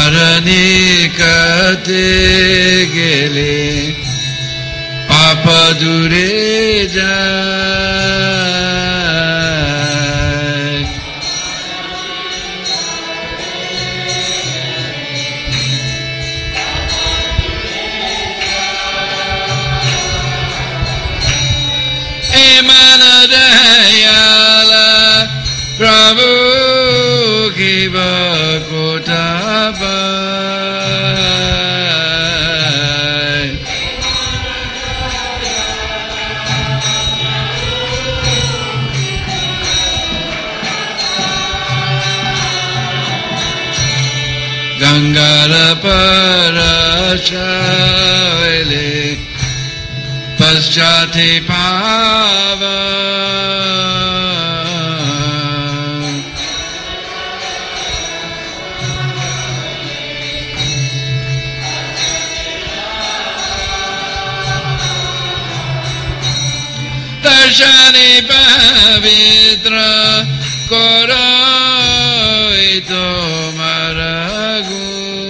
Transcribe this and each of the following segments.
Tamarani kate gele Papa dure jai Emana dayala Prabhu kiva kotaba Gangara parashavele paschate pava Darshani pavitra koro ito maragu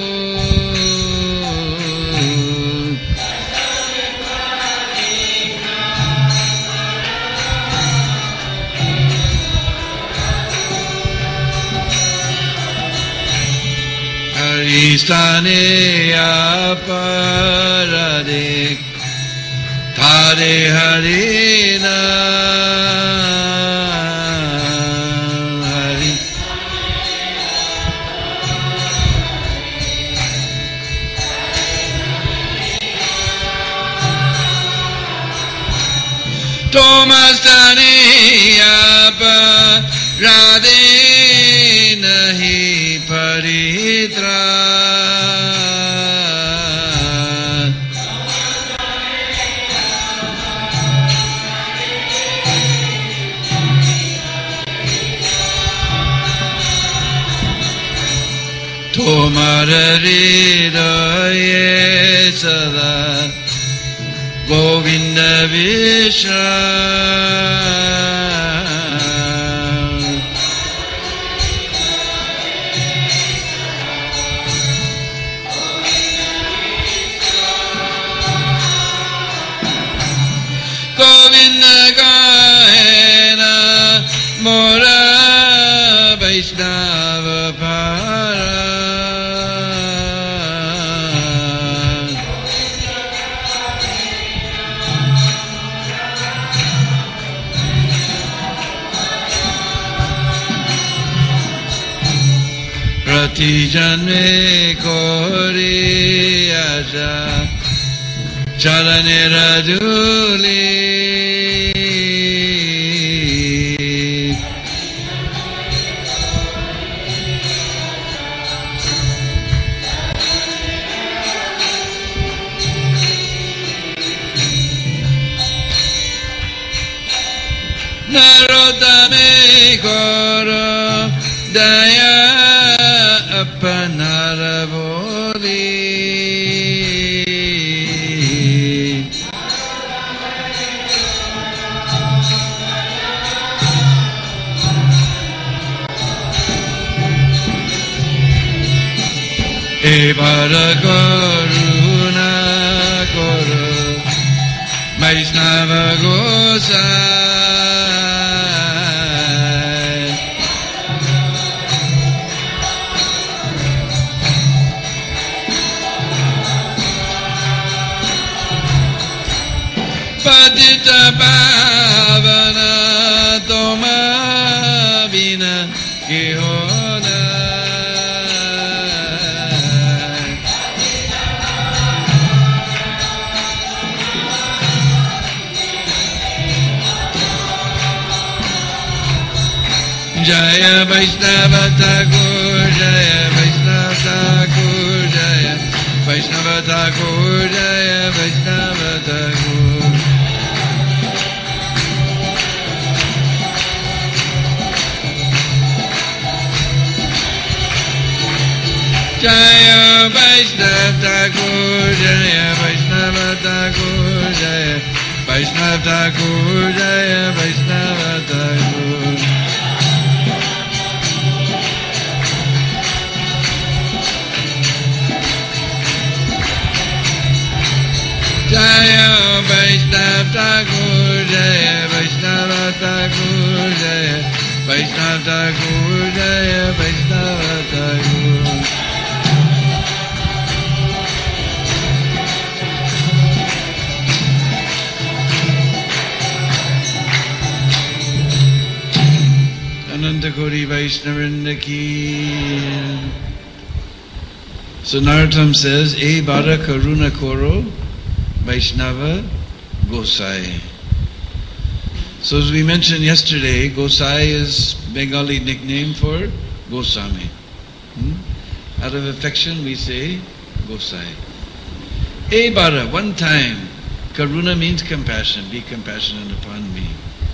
Haristane aparadik Hare Harina Hari Tomastani aparade nahi paritra Tomar hridaye sada Govinda Vishra Govinda Gayena Mora Vaishnava Para Prati janme kori aja Chalane raduli Narodame koro daya Apanaravoli Evara Karuna Koro Vaishnava Gosai Patita Pavana Toma Vina Kihona Jaya Vaishnava Thakur Jaya Vaishnava Thakur Jaya Vaishnava Thakur Jaya Vaishnava Thakur Jaya Vaishnava Thakur Jaya Vaishnava Thakur Jaya Vaishnava Thakur Jaya Vaishnava Thakur Jaya Vaishnava Thakur, Jaya Vaishnava Thakur, Jaya Vaishnava Thakur, Jaya Vaishnava Thakur. Ananta Kori Vaishnavrinda Ki. So Narottam says, E Bara Karuna Koro Vaishnava Gosai. So as we mentioned yesterday, Gosai is Bengali nickname for Goswami. Out of affection we say Gosai. E Bara, one time. Karuna means compassion. Be compassionate upon me.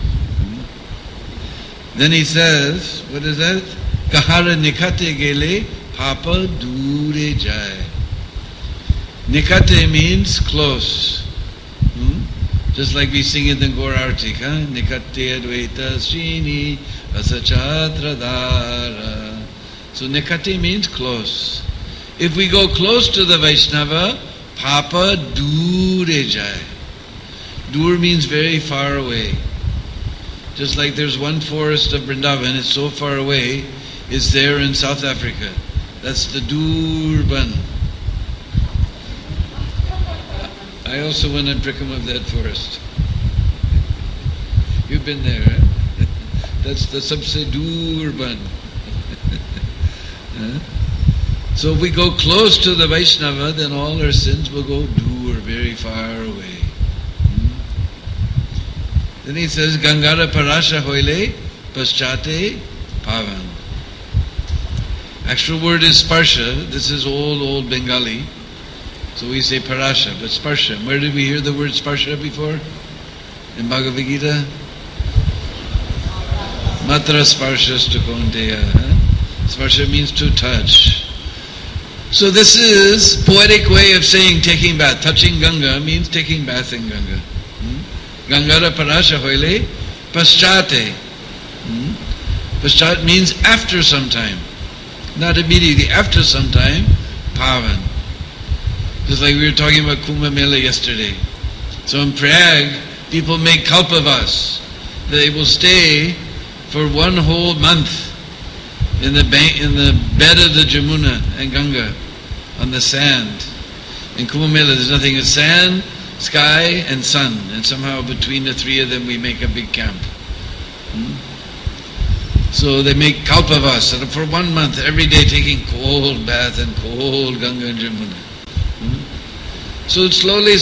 Then he says, what is that? Kahara nikate gele papa dure jai. Nikate means close. Just like we sing it in Gaur Artik, Nikate advaita srini asachatra dara. So nikate means close. If we go close to the Vaishnava, papa dure jai. Dur means very far away. Just like there's one forest of Vrindavan, it's so far away, it's there in South Africa. That's the Durban. I also went and pricked of that forest. You've been there, huh? That's the Sabse Durban. So if we go close to the Vaishnava, then all our sins will go dur, very far away. Then he says, Gangara Parasha Hoile Paschate Pavan. Actual word is Sparsha. This is old Bengali. So we say Parasha, but Sparsha. Where did we hear the word Sparsha before? In Bhagavad Gita? Matra Sparshas Tukonteya. Sparsha means to touch. So this is poetic way of saying taking bath. Touching Ganga means taking bath in Ganga. Gangara Parasha Hoile Paschate. Paschat means after some time. Not immediately, after some time, Pavan. Just like we were talking about Kumbh Mela yesterday. So in Prayag, people make kalpavas. They will stay for one whole month in the bed of the Jamuna and Ganga, on the sand. In Kumbh Mela, there's nothing but sand, sky and sun, and somehow between the three of them we make a big camp. So they make kalpavas, and for 1 month, every day taking cold bath and cold Ganga and Jamuna. So slowly,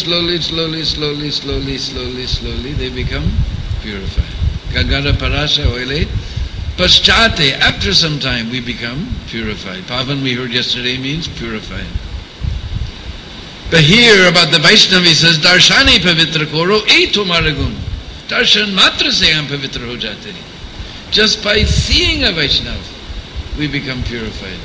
they become purified. Gangara Parasha Hoile Paschate, after some time we become purified. Pavan, we heard yesterday, means purified. But here about the Vaishnava, he says, Darshani pavitra koro ei tumhara gun. Darshan matra se hum pavitra ho jate. Just by seeing a Vaishnava, we become purified.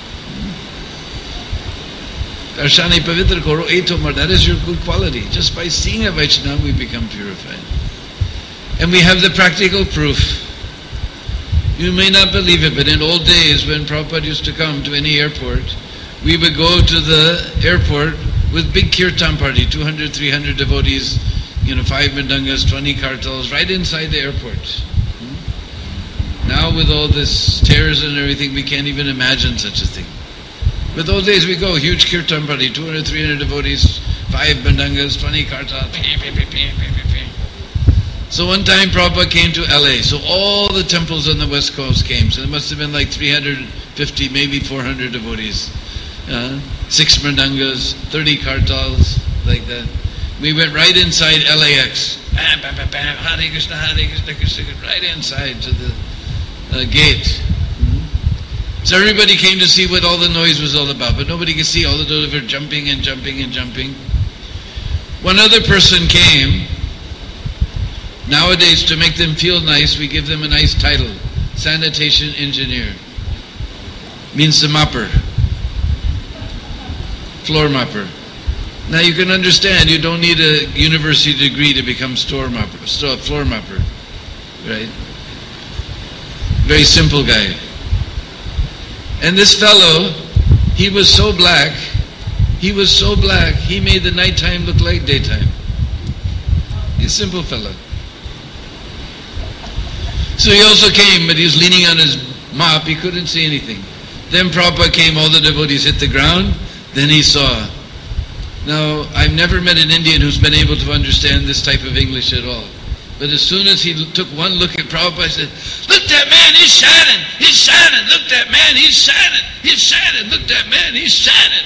Darshani pavitra koro ei tumhara. That is your good quality. Just by seeing a Vaishnava, we become purified. And we have the practical proof. You may not believe it, but in old days when Prabhupada used to come to any airport, we would go to the airport with big kirtan party, 200, 300 devotees, 5 mridangas, 20 kartals, right inside the airport. Now with all this stairs and everything, we can't even imagine such a thing. But those days we go, huge kirtan party, 200, 300 devotees, 5 mridangas, 20 kartals. So one time Prabhupada came to LA, so all the temples on the West Coast came. So there must have been like 350, maybe 400 devotees. 6 mridangas, 30 kartals, like that. We went right inside LAX. Bam, bam, bam, bam, Hare Krishna, Krishna Krishna, right inside to the gate. So everybody came to see what all the noise was all about, but nobody could see. All the devotees were jumping and jumping and jumping. One other person came. Nowadays, to make them feel nice, we give them a nice title. Sanitation engineer. Means the mopper. Floor mopper. Now you can understand, you don't need a university degree to become floor mopper. Right? Very simple guy. And this fellow, he was so black, He was so black, he made the nighttime look like daytime. He's a simple fellow. So he also came, but he was leaning on his mop, he couldn't see anything. Then Prabhupada came, all the devotees hit the ground, then he saw. Now, I've never met an Indian who's been able to understand this type of English at all. But as soon as he took one look at Prabhupada, he said, "Look, that man, he's shining! He's shining! Look, that man, he's shining! He's shining! Look, that man, he's shining!"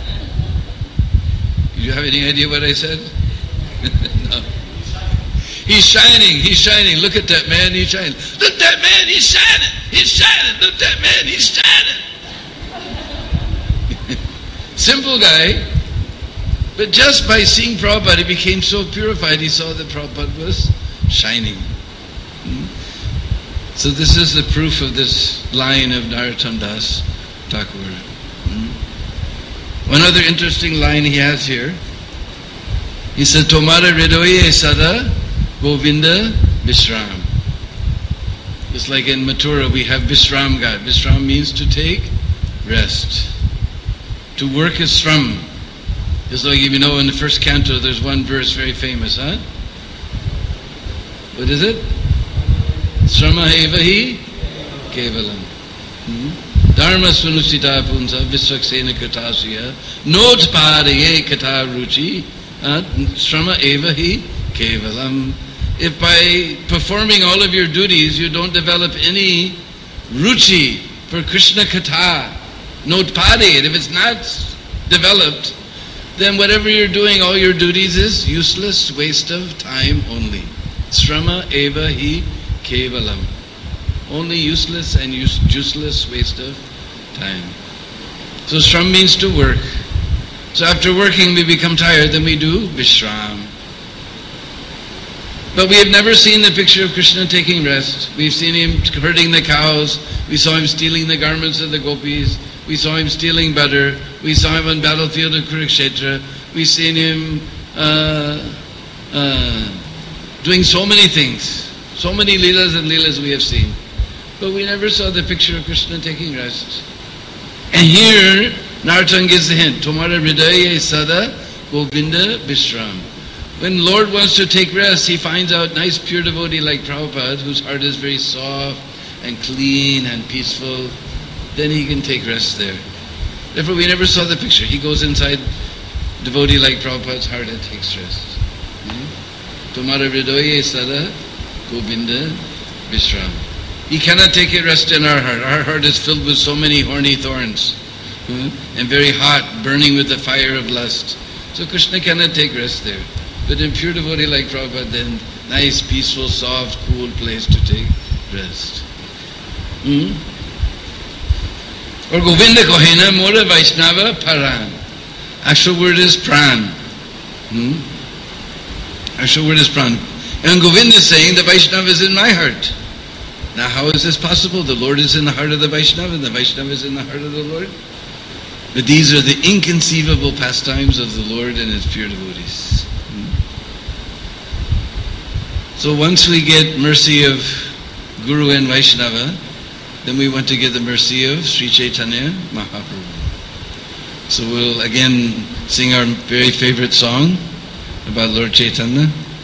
Do you have any idea what I said? No. He's shining! He's shining! Look at that man, he's shining! Look, that man, he's shining! He's shining! Look, that man, he's shining! Simple guy. But just by seeing Prabhupada, he became so purified, he saw that Prabhupada was shining. So this is the proof of this line of Narottam Das Thakur. One other interesting line he has here. He said, "Tomara hridoye sada Govinda Vishram." Just like in Mathura, we have Vishram God. Vishram means to take rest. To work is Shram. Just like if you know in the first canto, there's one verse very famous, huh? What is it? Shrama evahi kevalam. Dharma sunusita punsa visvaksena katasya notpadaye kata ruchi shrama evahi kevalam. If by performing all of your duties you don't develop any ruchi for Krishna Katha, notpade, if it's not developed, then whatever you're doing, all your duties is useless, waste of time only. Shrama eva hi kevalam. Only useless and useless waste of time. So shram means to work. So after working we become tired, then we do vishram. But we have never seen the picture of Krishna taking rest. We've seen him herding the cows. We saw him stealing the garments of the gopis. We saw him stealing butter. We saw him on battlefield of Kurukshetra. We've seen him doing so many things. So many leelas and leelas we have seen. But we never saw the picture of Krishna taking rest. And here, Narottam gives the hint. Tomara hridaye sada Govinda Vishram. When Lord wants to take rest, he finds out nice pure devotee like Prabhupada, whose heart is very soft and clean and peaceful. Then he can take rest there. Therefore, we never saw the picture. He goes inside devotee like Prabhupada's heart and takes rest. Tomara hridaye sada Govinda Vishram. He cannot take a rest in our heart. Our heart is filled with so many horny thorns and very hot, burning with the fire of lust. So Krishna cannot take rest there. But in pure devotee like Prabhupada, then nice, peaceful, soft, cool place to take rest. Or Govinda Kohena Mora Vaishnava Paran. Actual word is pran. Actual word is pran. And Govinda is saying the Vaishnava is in my heart. Now how is this possible? The Lord is in the heart of the Vaishnava and the Vaishnava is in the heart of the Lord. But these are the inconceivable pastimes of the Lord and His pure devotees. So once we get mercy of Guru and Vaishnava, then we want to get the mercy of Sri Chaitanya Mahaprabhu. So we'll again sing our very favorite song about Lord Chaitanya.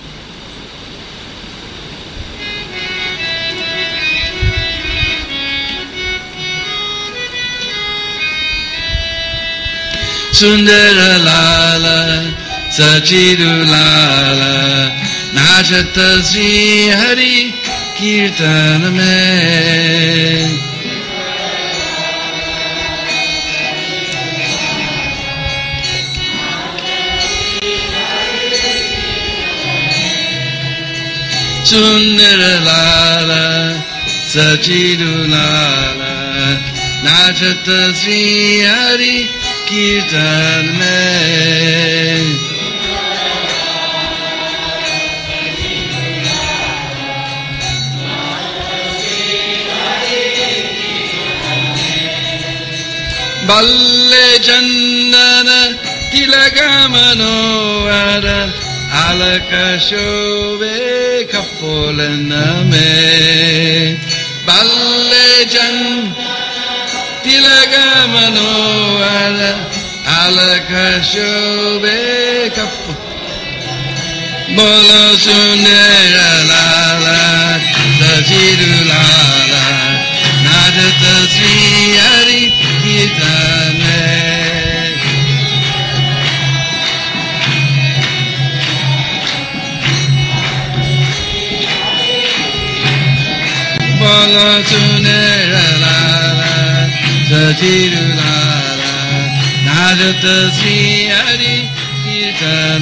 Sundara Lala Sachidu Lala Nachata Sri Hari Kirtana Mein Sundara Lala Sachidu Lala Nachata Sri Hari Kirtan mein Balle Chandana Tilaka Manovara Alaka Shove Kapolana me Balle Chandana Tilaka Manovara palaka shobhe kapu bolo sundara lala sachiru lala najata Sri Hari Kirtan bolo sundara lala sachiru lala najata Sri Hari Kirtan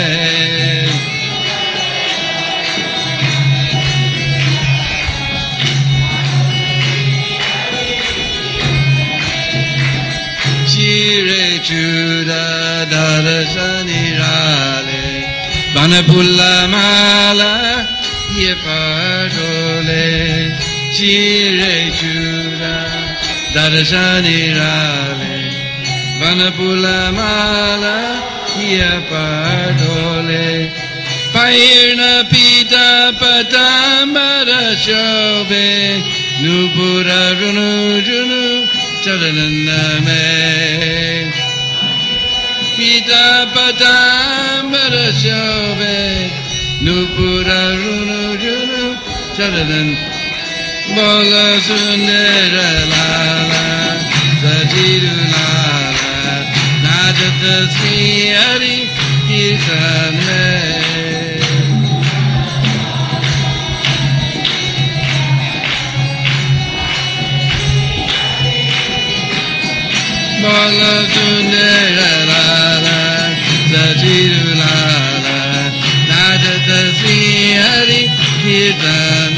Chire chuda darasani rale Banapula mala ye padole Chire chuda darasani rale Banapula mala ye padole Pairna pita patambara shobe Nupura runu junu Charaname Pita Patambara Shobe Nupura Runu Junu Charanan Bola Sundara Lala Sajiru Lala Najata Sri Hari Kirtan Bola Sundara Lala Sajiru Lala Najata Sri Hari Kirtan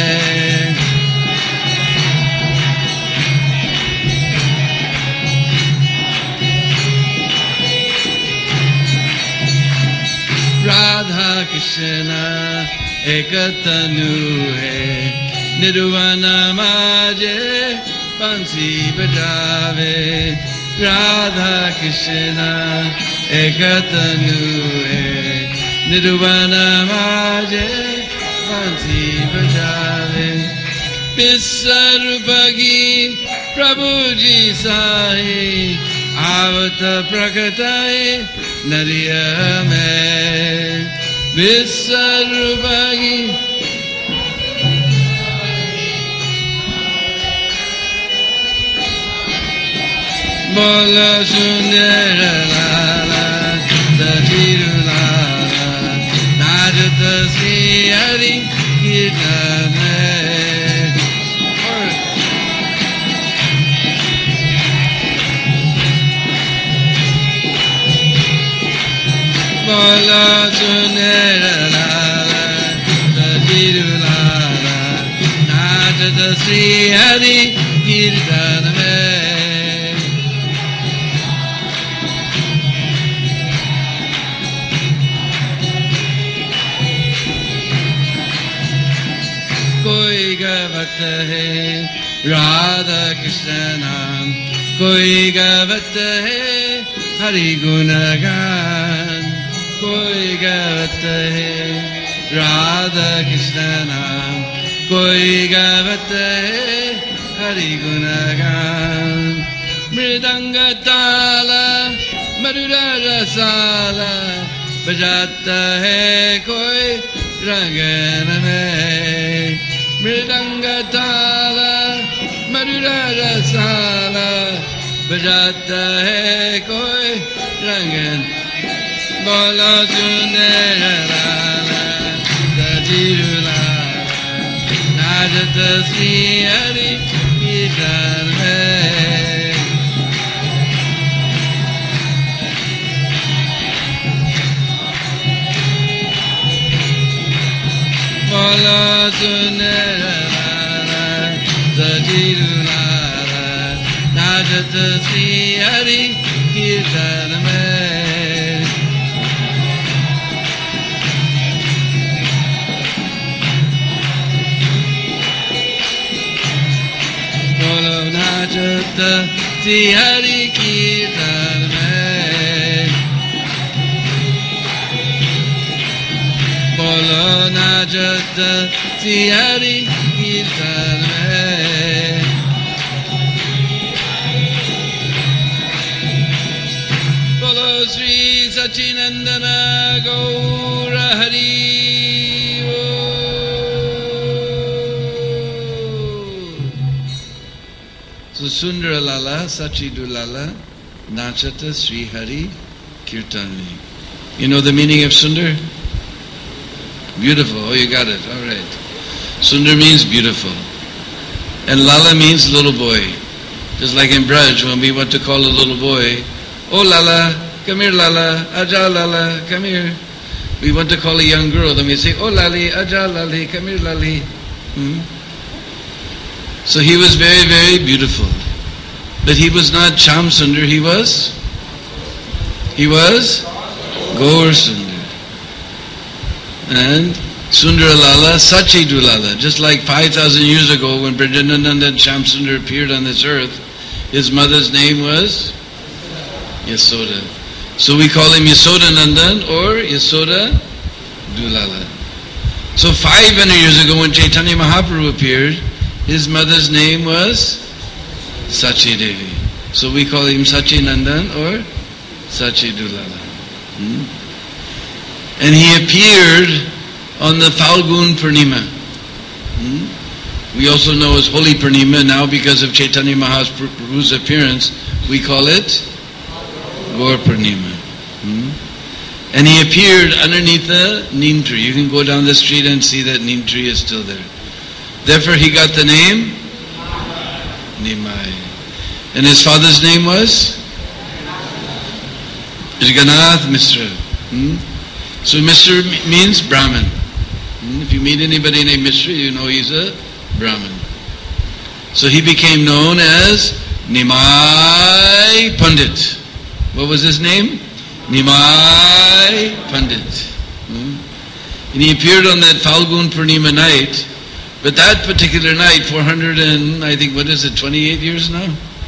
Radha Krishna Ekatanu hai Nirvana Maje Bansi Bajave Radha Krishna Ekatanu hai Nirvana Maje Bansi Bajave Visarupagi Prabhuji Sai Avata Prakatai Nariya Mein Visarupagi Bola Sundara Lala Sajiru Lala Najata Sri Hari Kirtan Bola Sundara Lala Sajiru Lala Najata Sri Hari Kirtan कोई गावत है राधा कृष्ण नाम कोई गावत है हरि गुणगान कोई गावत है राधा कृष्ण नाम कोई गावत है हरि गुणगान मृदंग ताला मधुर रसाला बजाता है कोई रंगन में मृदंग ताला मधुर रसाला बजाता है कोई रंगन बोलो सुंदर लाला सजीव लाला नाचता श्री हरि कीर्तन में बोलो सुंदर लाला सजीव लाला नाचता श्री हरि कीर्तन में बोलो नाचता श्री हरि कीर्तन में बोलो नाचता श्री हरि कीर्तन में Sachinandana Gaura Hari Om. So Sundara Lala, Sachidu Lala, Nachata Sri Hari Kirtani. You know the meaning of Sundar? Beautiful. Oh, you got it. All right. Sundar means beautiful. And Lala means little boy. Just like in Braj, when we want to call a little boy, oh Lala, come here Lala, Aja Lala, come here. We want to call a young girl, then we say, oh Lali, Aja Lali, come here Lali. So he was very, very beautiful. But he was not Sham Sundar, he was Gaur Sundar. And Sundara Lala, Sachidu Lala. Just like 5,000 years ago when Brajanananda and Sham Sundar appeared on this earth, his mother's name was Yasoda. So we call him Yasoda Nandan or Yasoda Dulala. So 500 years ago when Chaitanya Mahaprabhu appeared, his mother's name was Sachi Devi. So we call him Sachi Nandan or Sachi Dulala. And he appeared on the Falgun Purnima. We also know as Holy Purnima now because of Chaitanya Mahaprabhu's appearance. We call it Gaur Purnima. And he appeared underneath the neem tree. You can go down the street and see that neem tree is still there. Therefore he got the name Nimai. And his father's name was Jaganath Mishra. So Mishra means Brahmin. If you meet anybody named Mishra, you know he's a Brahmin. So he became known as Nimai Pandit. What was his name? Nimai Pandit. And he appeared on that Falgun Purnima night. But that particular night, 400 and, I think, 28 years now?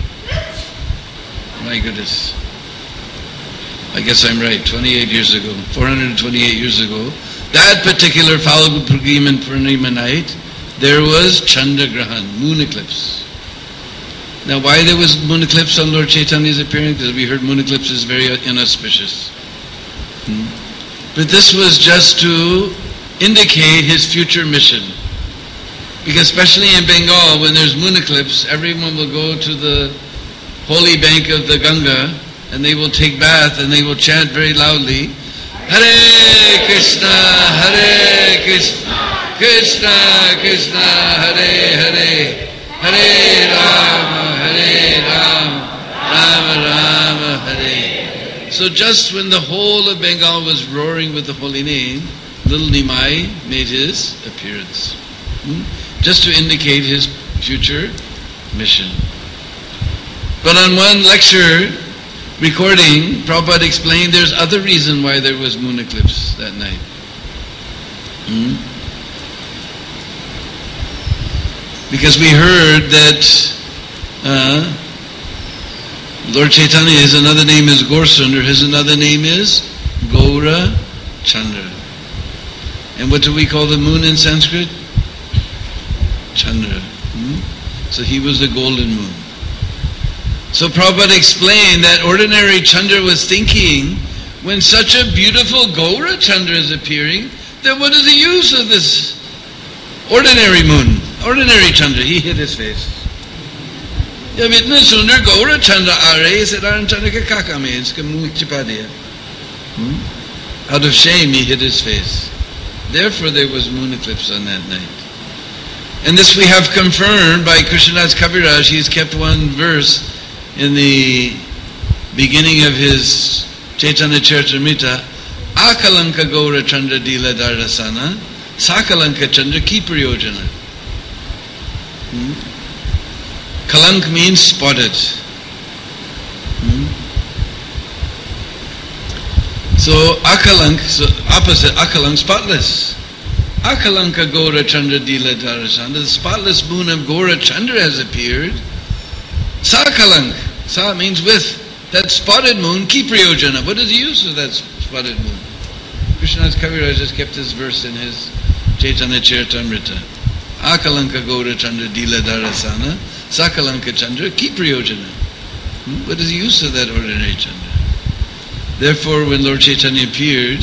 My goodness. I guess I'm right, 28 years ago, 428 years ago, that particular Falgun Purnima night, there was Chandragrahan, moon eclipse. Now why there was moon eclipse on Lord Chaitanya's appearance? Because we heard moon eclipse is very inauspicious. But this was just to indicate his future mission. Because especially in Bengal, when there's moon eclipse, everyone will go to the holy bank of the Ganga, and they will take bath and they will chant very loudly, Hare Krishna, Hare Krishna, Krishna Krishna, Hare Hare, Hare Rama, Rama Rama, Hare. So just when the whole of Bengal was roaring with the holy name, little Nimai made his appearance. Just to indicate his future mission. But on one lecture recording, Prabhupada explained there's other reason why there was moon eclipse that night. Because we heard that Lord Chaitanya, his another name is Gaur Sundar, his another name is Gaura Chandra. And what do we call the moon in Sanskrit? Chandra. So he was the golden moon. So Prabhupada explained that ordinary Chandra was thinking, when such a beautiful Gaura Chandra is appearing, then what is the use of this ordinary moon? Ordinary Chandra. He hid his face. Jab itna sundar Gaura Chandra aa rahe hai, Saran Chandra ke kaka mein, iska muh chipa diya. Out of shame he hid his face. Therefore there was moon eclipse on that night. And this we have confirmed by Krishnadas Kaviraj. He's kept one verse in the beginning of his Chaitanya Charitamrita. Akalanka Gaura Chandra Dila Darasana, Sakalanka Chandra Ki Priyojana. Kalank means spotted. So Akalank, so opposite, Akalank, spotless. Akalanka Gaura Chandra Dila Darasana, the spotless moon of Gaura Chandra has appeared. Sakalank, Sa means with, that spotted moon, Ki Priyojana. What is the use of that spotted moon? Krishnadas Kaviraj has kept this verse in his Chaitanya Charitamrita. Akalanka Gaura Chandra Dila Darasana, Sakalanka Chandra Ki Priyojana. What is the use of that ordinary Chandra? Therefore, when Lord Chaitanya appeared,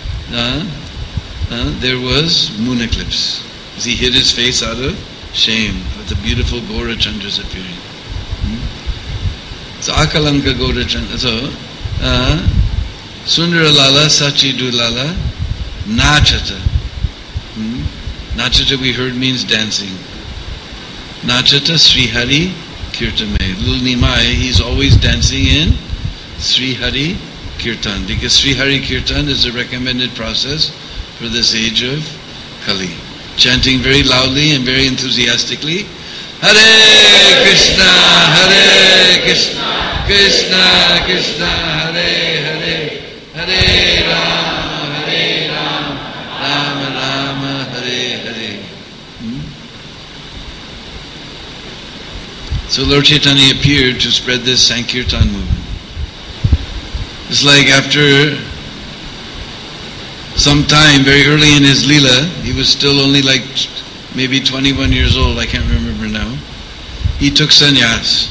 there was moon eclipse. He hid his face out of shame with the beautiful Gaurachandras appearing. So Akalanka Gaurachandra. So Sundara Lala, Sachidu Lala, Nachata. Nachata we heard means dancing. Nachata Sri Hari Kirtame. Little Nimai, he's always dancing in Sri Hari Kirtan, because Sri Hari Kirtan is a recommended process for this age of Kali. Chanting very loudly and very enthusiastically, Hare Krishna, Hare Krishna, Krishna Krishna, Hare Hare, Hare Rama, Hare Rama, Rama Rama, Hare Hare. So Lord Chaitanya appeared to spread this Sankirtan movement. It's like after some time, very early in his Leela, he was still only like maybe 21 years old, I can't remember now. He took sannyas.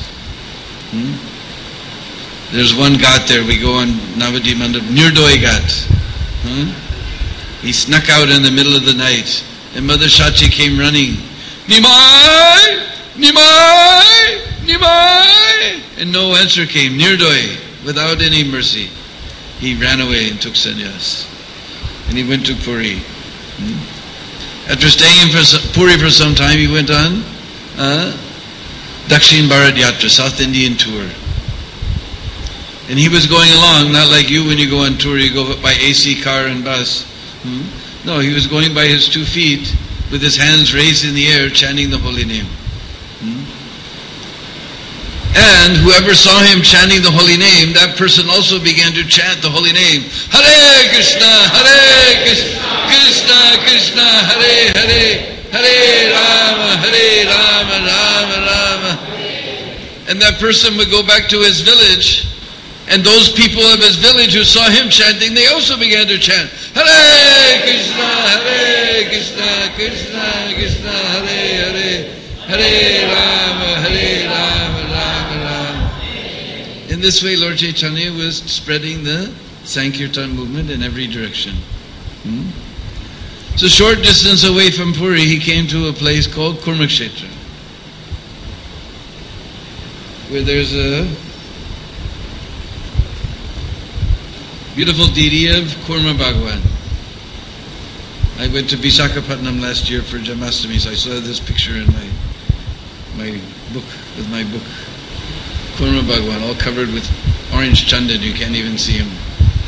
There's one ghat there, we go on Navadip Mandap, Nirdoi Ghat. He snuck out in the middle of the night, and Mother Shachi came running, Nimai! Nimai! Nimai! And no answer came, Nirdoi. Without any mercy, he ran away and took sannyas. And he went to Puri. After staying in Puri for some time, he went on Dakshin Bharat Yatra, South Indian tour. And he was going along, not like you when you go on tour, you go by AC car and bus. No, he was going by his 2 feet with his hands raised in the air, chanting the holy name. And whoever saw him chanting the holy name, that person also began to chant the holy name. Hare Krishna, Hare Krishna, Krishna Krishna, Hare Hare, Hare Rama, Rama Rama. And that person would go back to his village, and those people of his village who saw him chanting, they also began to chant, Hare Krishna, Krishna Krishna, Hare Hare, Hare Rama, Rama Rama. In this way, Lord Chaitanya was spreading the Sankirtan movement in every direction. So short distance away from Puri, he came to a place called Kurmakshetra, where there's a beautiful deity of Kurma Bhagwan. I went to Visakhapatnam last year for Janmashtami, so I saw this picture in my book, with my book. Kurma Bhagwan, all covered with orange chandan, you can't even see him.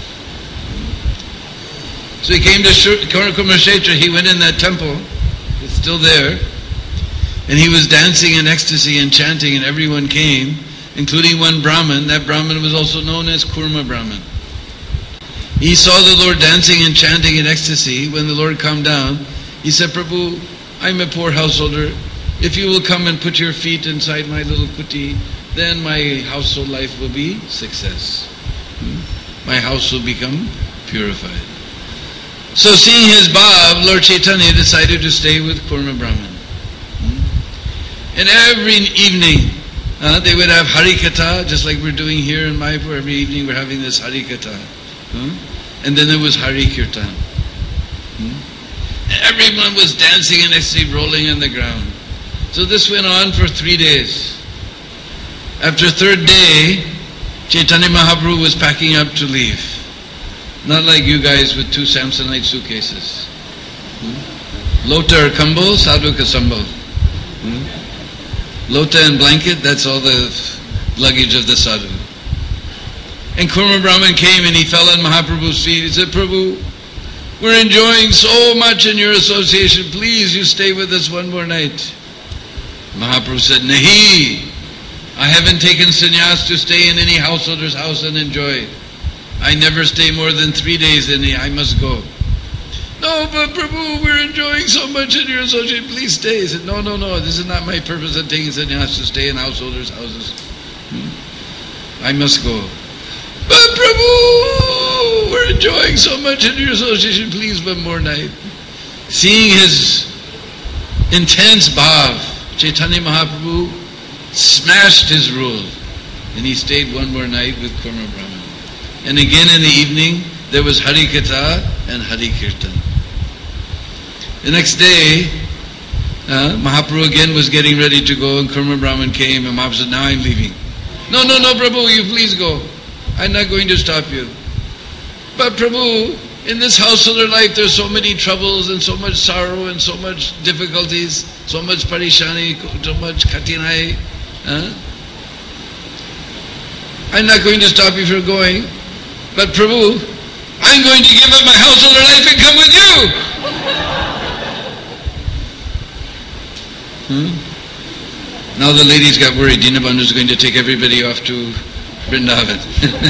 So he came to Kurmakshetra, he went in that temple, it's still there, and he was dancing in ecstasy and chanting, and everyone came, including one Brahmin. That Brahmin was also known as Kurma Brahmin. He saw the Lord dancing and chanting in ecstasy. When the Lord calmed down, he said, Prabhu, I'm a poor householder. If you will come and put your feet inside my little kuti, then my household life will be success. My house will become purified. So seeing his bhav, Lord Chaitanya decided to stay with Kurma Brahman. And every evening, they would have Harikatha, just like we're doing here in Mayapur. Every evening we're having this Harikatha. And then there was Hari Kirtan. Everyone was dancing and actually rolling on the ground. So this went on for 3 days. After third day, Chaitanya Mahaprabhu was packing up to leave. Not like you guys with 2 Samsonite suitcases. Lota or kambal, sadhu ka sambal. Lota and blanket, that's all the luggage of the sadhu. And Kurma Brahman came and he fell on Mahaprabhu's feet. He said, Prabhu, we're enjoying so much in your association. Please, you stay with us one more night. Mahaprabhu said, Nahi, I haven't taken sannyas to stay in any householder's house and enjoy. I never stay more than 3 days in it. I must go. No, but Prabhu, we're enjoying so much in your association. Please stay. He said, no, this is not my purpose of taking sannyas to stay in householders' houses. I must go. But Prabhu, we're enjoying so much in your association, please one more night. Seeing his intense bhav, Chaitanya Mahaprabhu smashed his rule and he stayed one more night with Kurma Brahman. And again in the evening, there was Hari Katha and Hari Kirtan. The next day, Mahaprabhu again was getting ready to go, and Kurma Brahman came, and Mahaprabhu said, now I'm leaving. No, Prabhu, you please go. I'm not going to stop you. But Prabhu, in this householder life, there's so many troubles and so much sorrow and so much difficulties, so much parishani, so much katinai. I'm not going to stop you from going. But Prabhu, I'm going to give up my householder life and come with you. Now the ladies got worried. Dinabandhu is going to take everybody off to Vrindavan.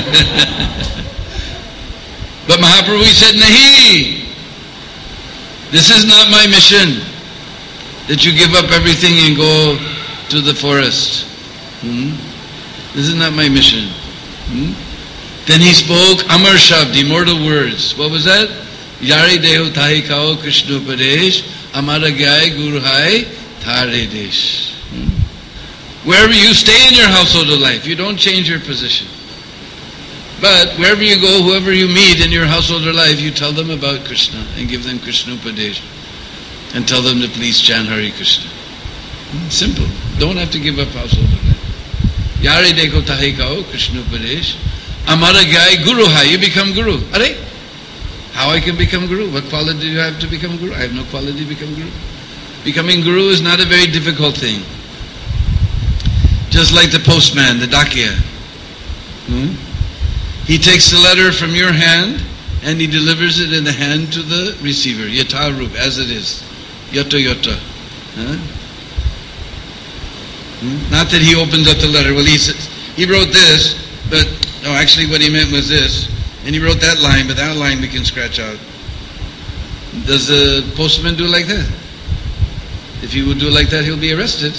But Mahaprabhu said, Nahi, this is not my mission, that you give up everything and go to the forest. This is not my mission. Then he spoke Amar Shabd, immortal words. What was that? Yari deho tahi kao Krishna Upadesh, Amara Gyai Guru Hai Thare Desh. Wherever you stay in your household of life, you don't change your position. But wherever you go, whoever you meet in your household or life, you tell them about Krishna and give them Krishna Upadesh and tell them to please chant Hare Krishna. Simple. Don't have to give up household or life. Yare deko tahi kao Krishna Upadesh. Amara Gyai Guru Hai. You become Guru. Are? How I can become Guru? What quality do you have to become Guru? I have no quality to become Guru. Becoming Guru is not a very difficult thing. Just like the postman, the Dakiya. He takes the letter from your hand and he delivers it in the hand to the receiver. Yatha Rup, as it is. Yata Yata. Not that he opens up the letter. Well, he wrote this, but actually what he meant was this. And he wrote that line, but that line we can scratch out. Does the postman do like that? If he would do like that, he'll be arrested.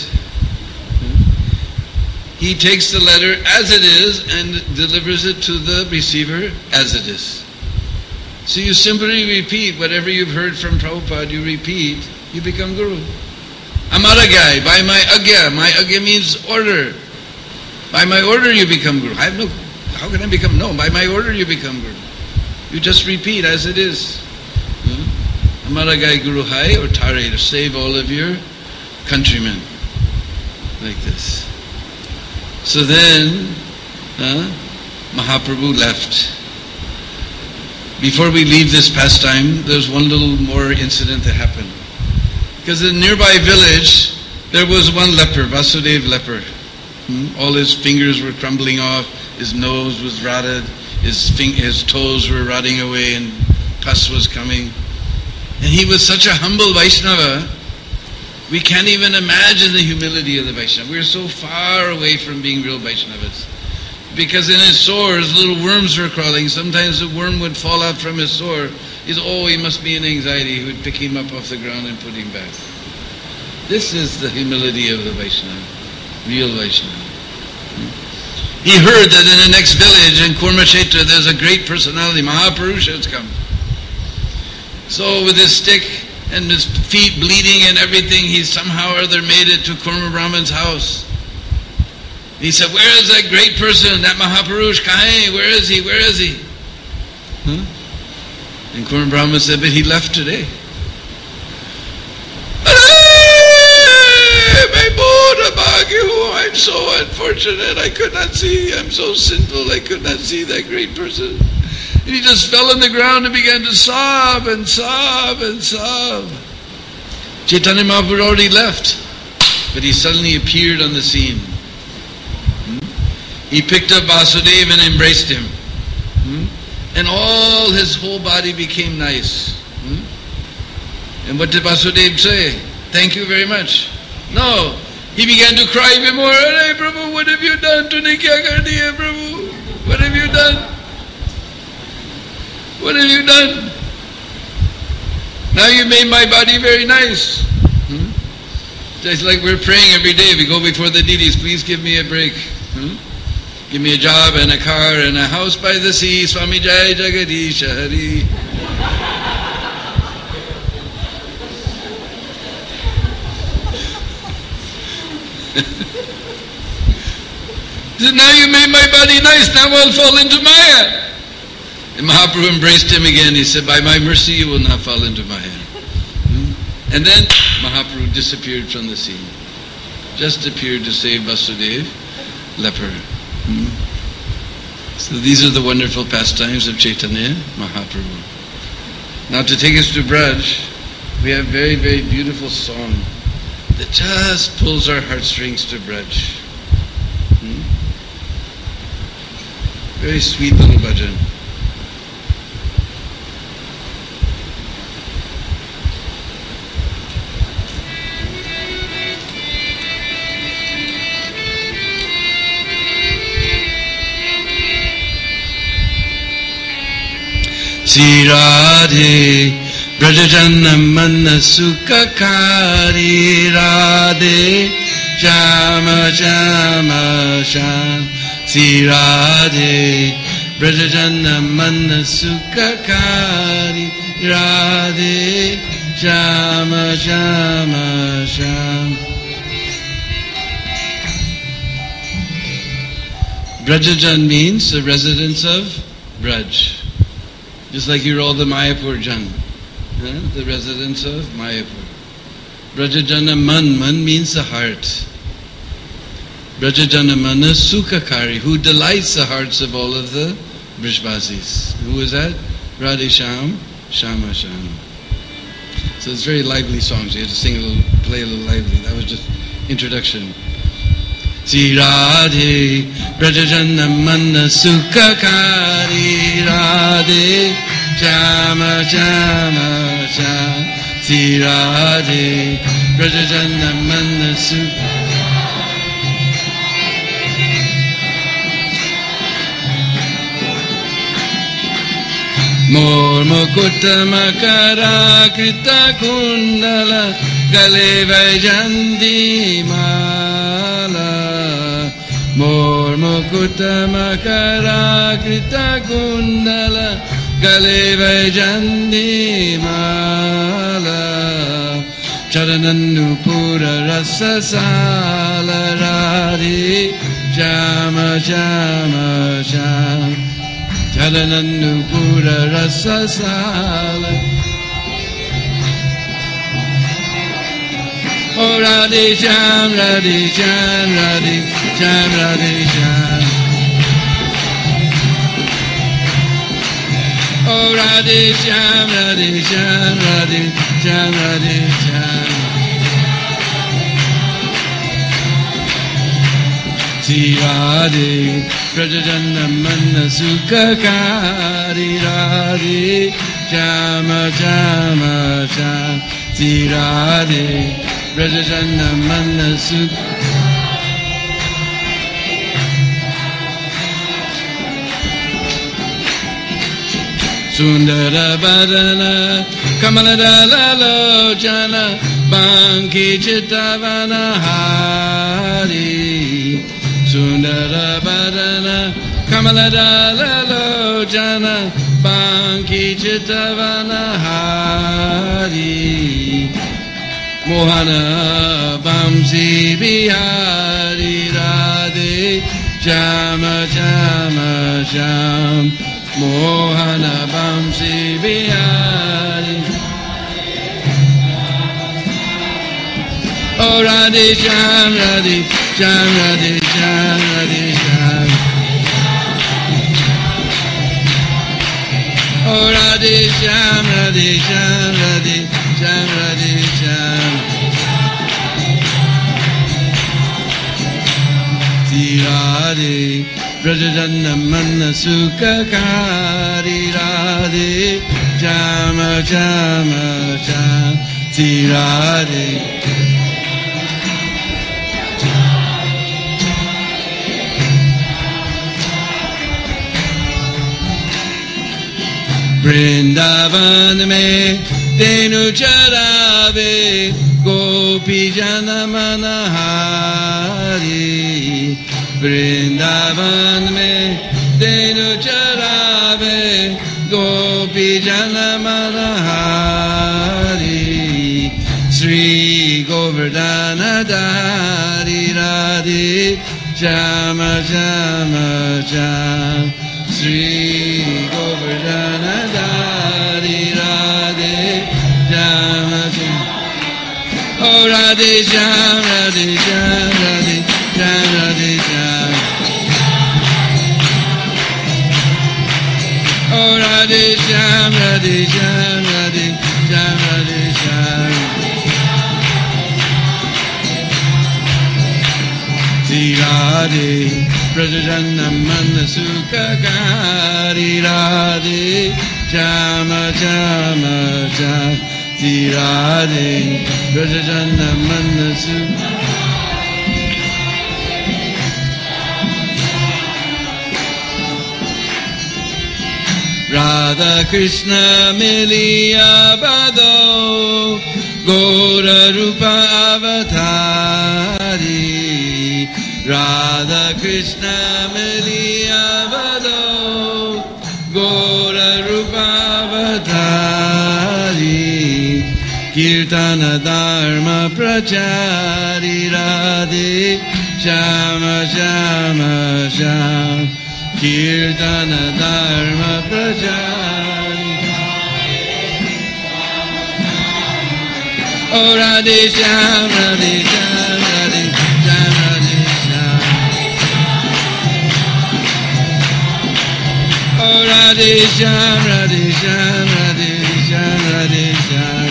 He takes the letter as it is and delivers it to the receiver as it is. So you simply repeat whatever you've heard from Prabhupada, you repeat, you become Guru. Amaragai, by my agya. My agya means order. By my order you become Guru. How can I become? No, by my order you become Guru. You just repeat as it is. Amaragai Guru Hai or Tare, to save all of your countrymen. Like this. So then, Mahaprabhu left. Before we leave this pastime, there's one little more incident that happened. Because in a nearby village, there was one leper, Vasudev leper. All his fingers were crumbling off, his nose was rotted, his toes were rotting away and pus was coming. And he was such a humble Vaishnava, we can't even imagine the humility of the Vaishnava. We're so far away from being real Vaishnavas. Because in his sores, little worms were crawling. Sometimes a worm would fall out from his sore. He must be in anxiety. He would pick him up off the ground and put him back. This is the humility of the Vaishnava, real Vaishnava. He heard that in the next village, in Kurmakshetra, there's a great personality, Mahapurusha has come. So with his stick and his feet bleeding and everything, he somehow or other made it to Kurma Brahman's house. He said, where is that great person, that Mahapurush? Kahe, where is he? Where is he? And Kurma Brahman said, but he left today. I'm so unfortunate, I could not see, I'm so sinful, I could not see that great person. And he just fell on the ground and began to sob and sob and sob. Chaitanya Mahaprabhu already left, but he suddenly appeared on the scene. He picked up Vasudeva and embraced him. And all his whole body became nice. And what did Vasudeva say? Thank you very much. No, he began to cry even more. Hey Prabhu, what have you done? Tune kya kar diya, Prabhu? What have you done? What have you done? Now you made my body very nice. Just like we're praying every day. We go before the deities, please give me a break. Give me a job and a car and a house by the sea. Swami Jai Jagadish Hari. So now you made my body nice. Now I'll fall into Maya. And Mahaprabhu embraced him again. He said, by my mercy you will not fall into Maya. And then Mahaprabhu disappeared from the scene. Just appeared to save Vasudev, leper. So these are the wonderful pastimes of Chaitanya Mahaprabhu. Now to take us to Braj, we have very, very beautiful song that just pulls our heartstrings to Braj. Very sweet little bhajan. Sri Radhe Brajajanna Manna Sukhakari Radhe Shama Shama Sham Sri Radhe Brajajanna Manna Sukhakari Radhe Shama Shama Sham. Brajajan means the residents of Braj. Just like you're all the Mayapur Jan, the residents of Mayapur. Brajajana Man means the heart. Brajajana Mana Sukhakari, who delights the hearts of all of the Brishvasis. Who is that? Radhe Sham, Shama Sham. So it's very lively songs. You have to sing a little, play a little lively. That was just introduction. Sri Radhe Brajajana Manna Sukhakari Radhe Shama Shama Sham Sri Radhe Brajajana Manna Sukhakari Mor Mukutta Makara Krita Kundala Gale Vaijandi Mala Mor Mukutta Makara Krita Kundala Gale Vaijandi Mala Charananupura Rasa Sala Radhe Shama Shama Sham Charananupura Rasa Sala Oh Radhe Sham, Radhe Sham, Radhe Sham, Radhe Sham. Oh Radhe Sham, Radhe Sham, Radhe Sham, Radhe Sham. Sri Radhe Brajajana Manna Sukhakari Radhe Shama Shama Sham. Sri Radhe Brajajana Manna Sukhakari Sundara Badana Kamaladala Lochana Banki Chittavana Hari Sundara Badana Kamaladala Lochana Banki Chittavana Hari Mohana Bamsi Bihari Radhe Shama Shama Sham Mohana Bamsi Bihari Oh Radhe Sham, Radhe Sham, Radhe Sham, Radhe Sham. Oh Radhe Sham, Radhe Sham, Radhe Sham, Radhe Sham. Sri Radhe Brajajana Manna Sukhakari Radhe Shama Shama Sham Sri Radhe Vrindavan mein Denu charave Gopi jana manahari Vrindavan mein Denu charave Gopi jana manahari Sri Govardhana Dhari Radhe Shama Shama Sham Sri Govardhana Dari Radhe Jam Jam. Oh Radhe Jam, Radhe Jam, Radhe Jam, Radhe Jam. Oh Radhe Jam, Radhe Jam, Radhe Jam, Radhe Jam. Sri Radhe Prajajanam Manasukakari Radhe Jama Jama Jama. Sri Radhe Prajajanam Manasukakari. Radha Krishna Miliya Bado Gora Rupa Avatari. Radha Krishna Miliya Bado Gora Rupa Avatari. Kirtana Dharma Prachari Radhe Shama Shama Shama. Kirtana Dharma Prachari. Oh Radhe Sham, Radhe Sham, Radhe Sham, Radhe Sham. Oh Radhe Sham, Radhe Sham, Radhe Sham, Radhe Sham.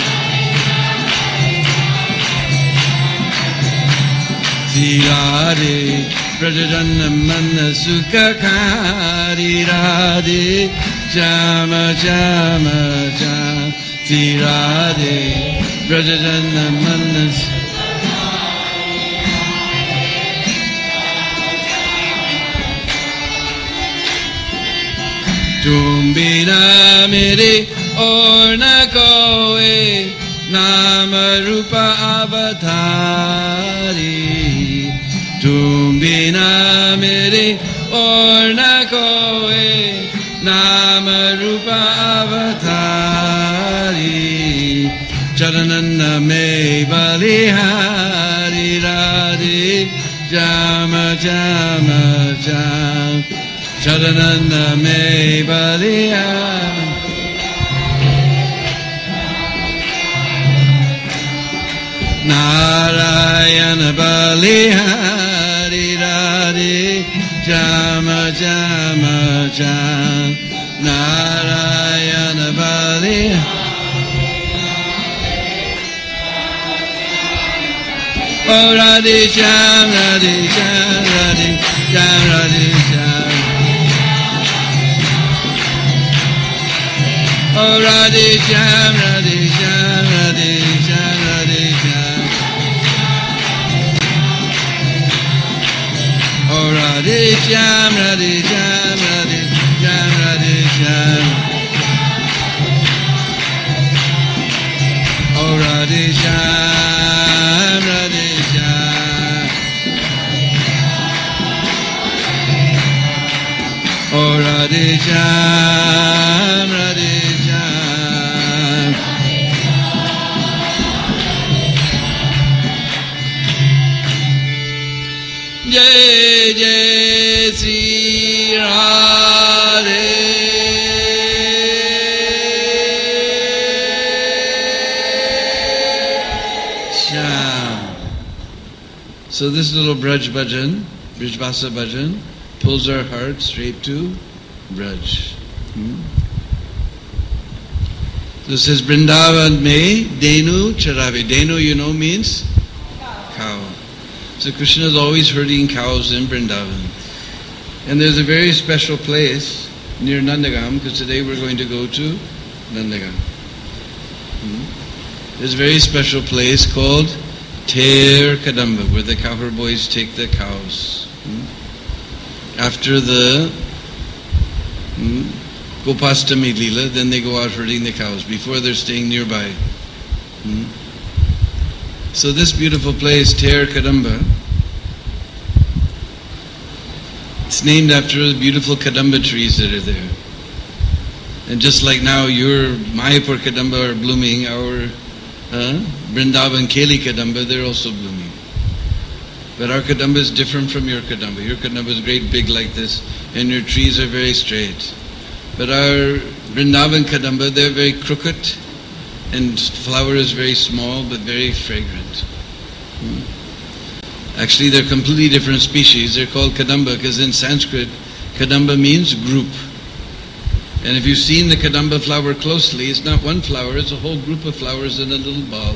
Sri Radhe Prajajanam Manasukakari Radhe Jama Jama Jama. Sri Radhe Prajajanam Manasukakari. Tumbina mere aur na koe nama rupa avatari. Tumbina mere aur na koe nama rupa avatari. Charananda me balihari Radhe Jama Jama Jama. Charananda me balihari. Narayana balihari Radhe Jama Jama Jama. Narayana balihari. Oh Radhe Sham, Radhe Sham, Radhe Sham, Radhe Sham. Oh Radhe Sham, Radhe Sham, Radhe Sham, Radhe Sham. Oh Radhe Sham, Radhe Sham, Radhe Sham, Radhe Sham. Oh Radhe Sham, Radhe Sham. Oh Radhe Sham, Radhe Sham. Jai Jai Sri Radhe. So this little Braj Bhajan, Brijvasa Bhajan, pulls our heart straight to Braj. So it says Vrindavan me Denu Charave. Denu, you know, means cow. So Krishna is always herding cows in Vrindavan. And there's a very special place near Nandagam, because today we're going to go to Nandagam. There's a very special place called Ter Kadamba, where the cowherd boys take the cows. After the Gopastami Leela, then they go out herding the cows. Before, they're staying nearby. So this beautiful place, Ter Kadamba, it's named after the beautiful Kadamba trees that are there. And just like now your Mayapur Kadamba are blooming, our Vrindavan Keli Kadamba, they're also blooming. But our Kadamba is different from your Kadamba. Your Kadamba is great big like this, and your trees are very straight. But our Vrindavan Kadamba, they're very crooked, and flower is very small but very fragrant. Actually, they're completely different species. They're called Kadamba because in Sanskrit, Kadamba means group. And if you've seen the Kadamba flower closely, it's not one flower, it's a whole group of flowers in a little ball.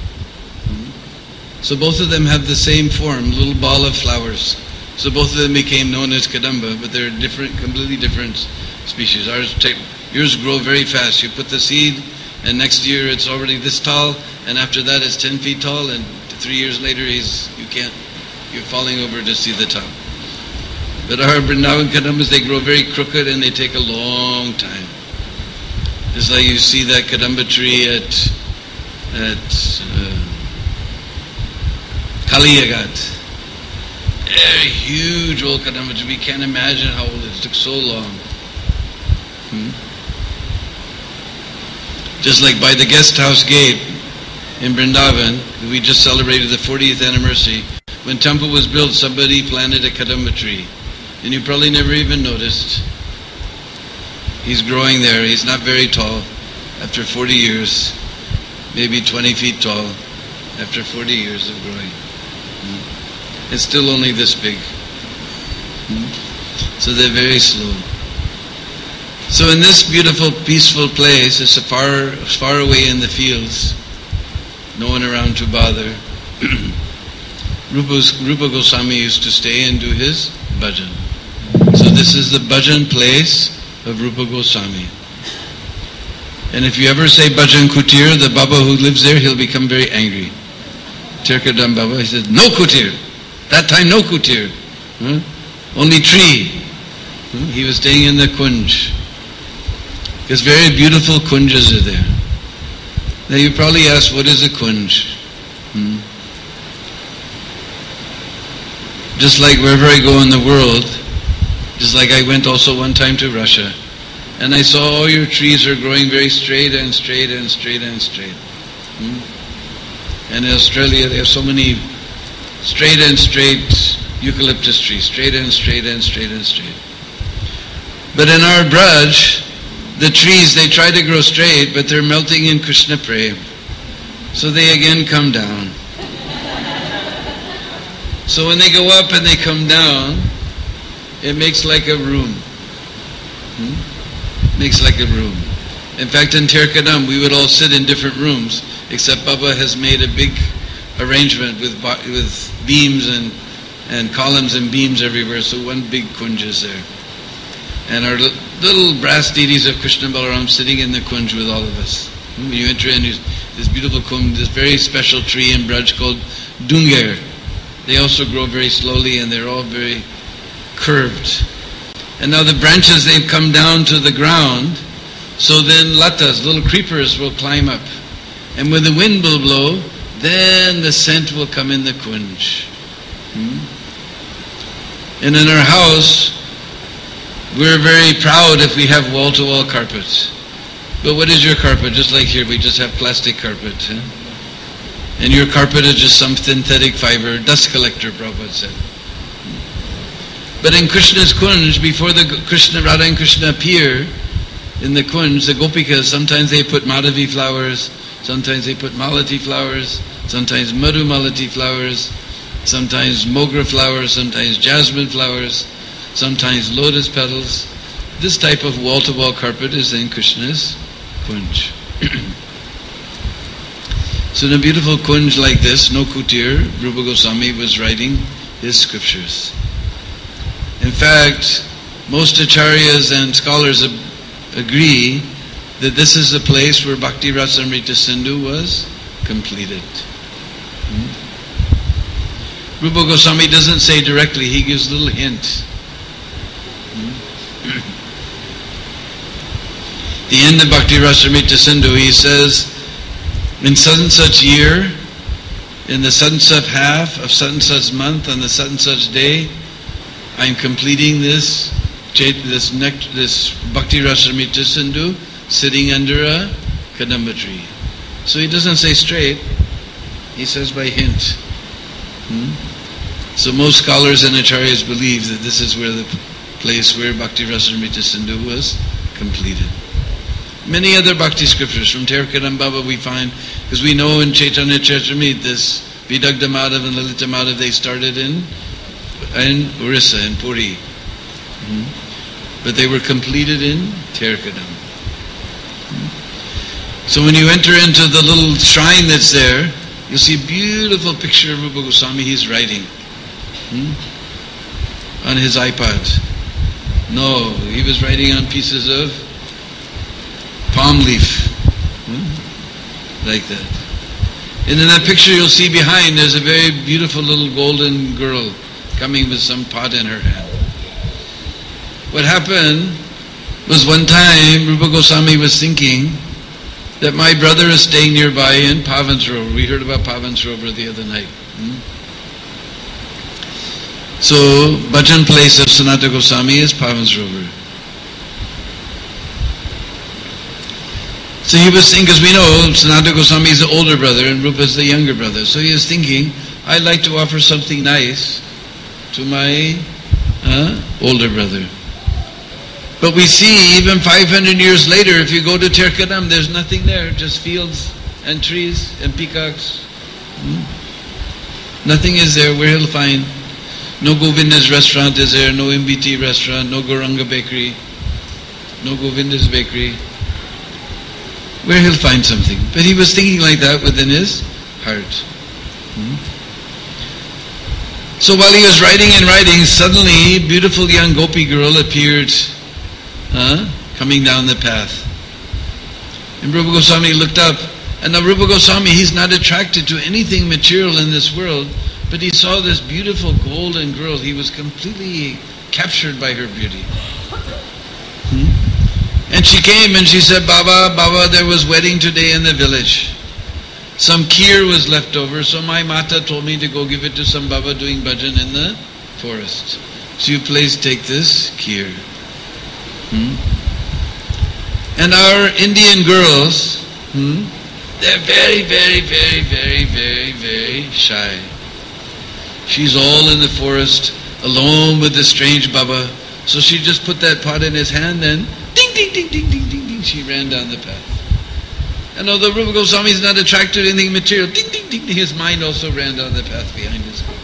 So both of them have the same form, little ball of flowers. So both of them became known as Kadamba, but they're different, completely different species. Yours grow very fast. You put the seed, and next year it's already this tall, and after that it's 10 feet tall, and 3 years later you're falling over to see the top. But our Vrindavan Kadambas, they grow very crooked and they take a long time. Just like you see that Kadamba tree at Kaliyagat. Very huge old Kadamba tree. We can't imagine how old it is. It took so long. Just like by the guest house gate in Vrindavan, we just celebrated the 40th anniversary. When temple was built, somebody planted a Kadamba tree. And you probably never even noticed. He's growing there. He's not very tall. After 40 years, maybe 20 feet tall, after 40 years of growing. It's still only this big. So they're very slow. So in this beautiful, peaceful place, it's far away in the fields, no one around to bother. Rupa Goswami used to stay and do his bhajan. So this is the bhajan place of Rupa Goswami. And if you ever say Bhajan Kutir, the Baba who lives there, he'll become very angry. Tirkadam Baba, he says, no kutir. That time no kutir. Only tree. He was staying in the kunj. Because very beautiful kunjas are there. Now you probably ask, what is a kunj? Just like wherever I go in the world, just like I went also one time to Russia, and I saw all your trees are growing very straight and straight and straight and straight. And in Australia they have so many straight and straight eucalyptus trees, straight and straight and straight and straight. But in our Braj, the trees, they try to grow straight, but they're melting in Krishna Prem. So they again come down. So when they go up and they come down, it makes like a room. Makes like a room. In fact, in Tirkadam, we would all sit in different rooms, except Baba has made a big arrangement with beams and columns and beams everywhere, so one big kunj is there. And our little brass deities of Krishna Balaram sitting in the kunj with all of us. When you enter in this beautiful kunj, this very special tree in Braj called Dungar. They also grow very slowly and they're all very curved. And now the branches, they've come down to the ground, so then latas, little creepers, will climb up. And when the wind will blow, then the scent will come in the kunj. And in our house, we're very proud if we have wall-to-wall carpets. But what is your carpet? Just like here, we just have plastic carpet. And your carpet is just some synthetic fiber, dust collector, Prabhupada said. But in Krishna's kunj, before the Radha and Krishna appear in the kunj, the gopikas, sometimes they put Madhavi flowers, sometimes they put Malati flowers, sometimes Madhu Malati flowers, sometimes Mogra flowers, sometimes jasmine flowers, sometimes lotus petals. This type of wall-to-wall carpet is in Krishna's kunj. So in a beautiful kunj like this, no kutir, Rupa Goswami was writing his scriptures. In fact, most acharyas and scholars agree that this is the place where Bhakti Rasamrita Sindhu was completed. Rupa Goswami doesn't say directly, he gives a little hint. The end of Bhakti Rasamrita Sindhu, he says, in such and such year, in the such and such half of such and such month, on the such and such day, I am completing this Bhakti Rasamrita Sindhu sitting under a Kadamba tree. So he doesn't say straight, he says by hint. So most scholars and acharyas believe that this is where the place where Bhakti Rasamrita Sindhu was completed. Many other bhakti scriptures from Terkadam Baba we find, because we know in Chaitanya Charitamrita this Vidagdha Madhav and Lalita Madhav, they started in Orissa, in Puri. But they were completed in Terkadam. So when you enter into the little shrine that's there, you'll see a beautiful picture of Rupa Goswami. He's writing on his iPad. No, he was writing on pieces of palm leaf. Like that. And in that picture you'll see behind there's a very beautiful little golden girl coming with some pot in her hand. What happened was one time Rupa Goswami was thinking that my brother is staying nearby in Pavan Sarovar. We heard about Pavan Sarovar the other night. So, bhajan place of Sanatana Goswami is Pavan Sarovar. So he was thinking, because we know Sanatana Goswami is the older brother and Rupa is the younger brother. So he was thinking, I'd like to offer something nice to my older brother. But we see, even 500 years later, if you go to Terkadam, there's nothing there, just fields and trees and peacocks. Nothing is there where he'll find. No Govinda's restaurant is there, no MBT restaurant, no Gauranga bakery, no Govinda's bakery. Where he'll find something. But he was thinking like that within his heart. So while he was writing and writing, suddenly a beautiful young gopi girl appeared coming down the path. And Rupa Goswami looked up. And now Rupa Goswami, he's not attracted to anything material in this world, but he saw this beautiful golden girl. He was completely captured by her beauty. And she came and she said, Baba, there was wedding today in the village. Some kheer was left over, so my mata told me to go give it to some Baba doing bhajan in the forest. So you please take this kheer. And our Indian girls, they're very, very, very, very, very, very shy. She's all in the forest, alone with the strange Baba. So she just put that pot in his hand and ding, ding, ding, ding, ding, ding, ding, she ran down the path. And although Rupa Goswami is not attracted to anything material, ding, ding, ding, ding, his mind also ran down the path behind his girl.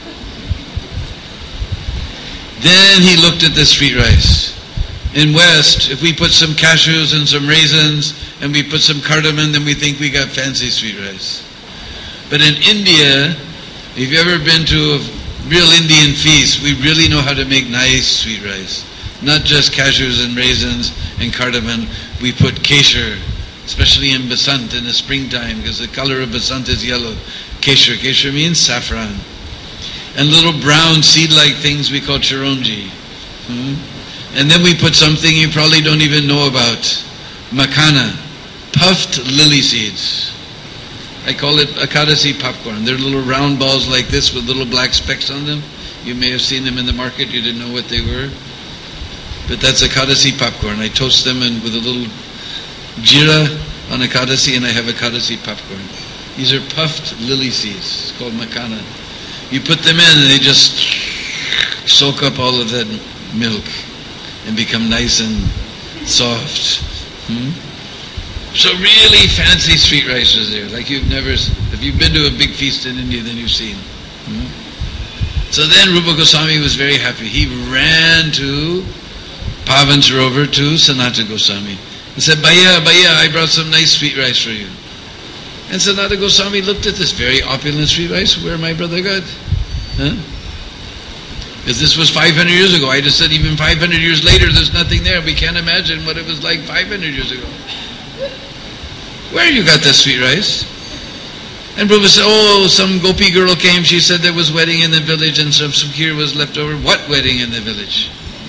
Then he looked at the sweet rice. In West, if we put some cashews and some raisins and we put some cardamom, then we think we got fancy sweet rice. But in India, if you've ever been to a real Indian feast, we really know how to make nice sweet rice. Not just cashews and raisins and cardamom. We put kesher, especially in Basant in the springtime, because the color of Basant is yellow. Kesher. Kesher means saffron. And little brown seed-like things we call chironji. And then we put something you probably don't even know about. Makhana. Puffed lily seeds. I call it Akadasi popcorn. They're little round balls like this with little black specks on them. You may have seen them in the market. You didn't know what they were. But that's Akadasi popcorn. I toast them and with a little jeera on Akadasi, and I have Akadasi popcorn. These are puffed lily seeds. It's called makhana. You put them in and they just soak up all of that milk and become nice and soft. So really fancy sweet rice was there, like you've never, if you've been to a big feast in India, then you've seen. So then Rupa Goswami was very happy. He ran to Pavan Sarovar to Sanatana Goswami and said, Bhaiya, I brought some nice sweet rice for you. And Sanatana Goswami looked at this very opulent sweet rice. Where my brother got? Because this was 500 years ago. I just said even 500 years later there's nothing there. We can't imagine what it was like 500 years ago. Where you got that sweet rice? And Prabhupada said, some gopi girl came. She said there was wedding in the village and some kheer was left over. What wedding in the village?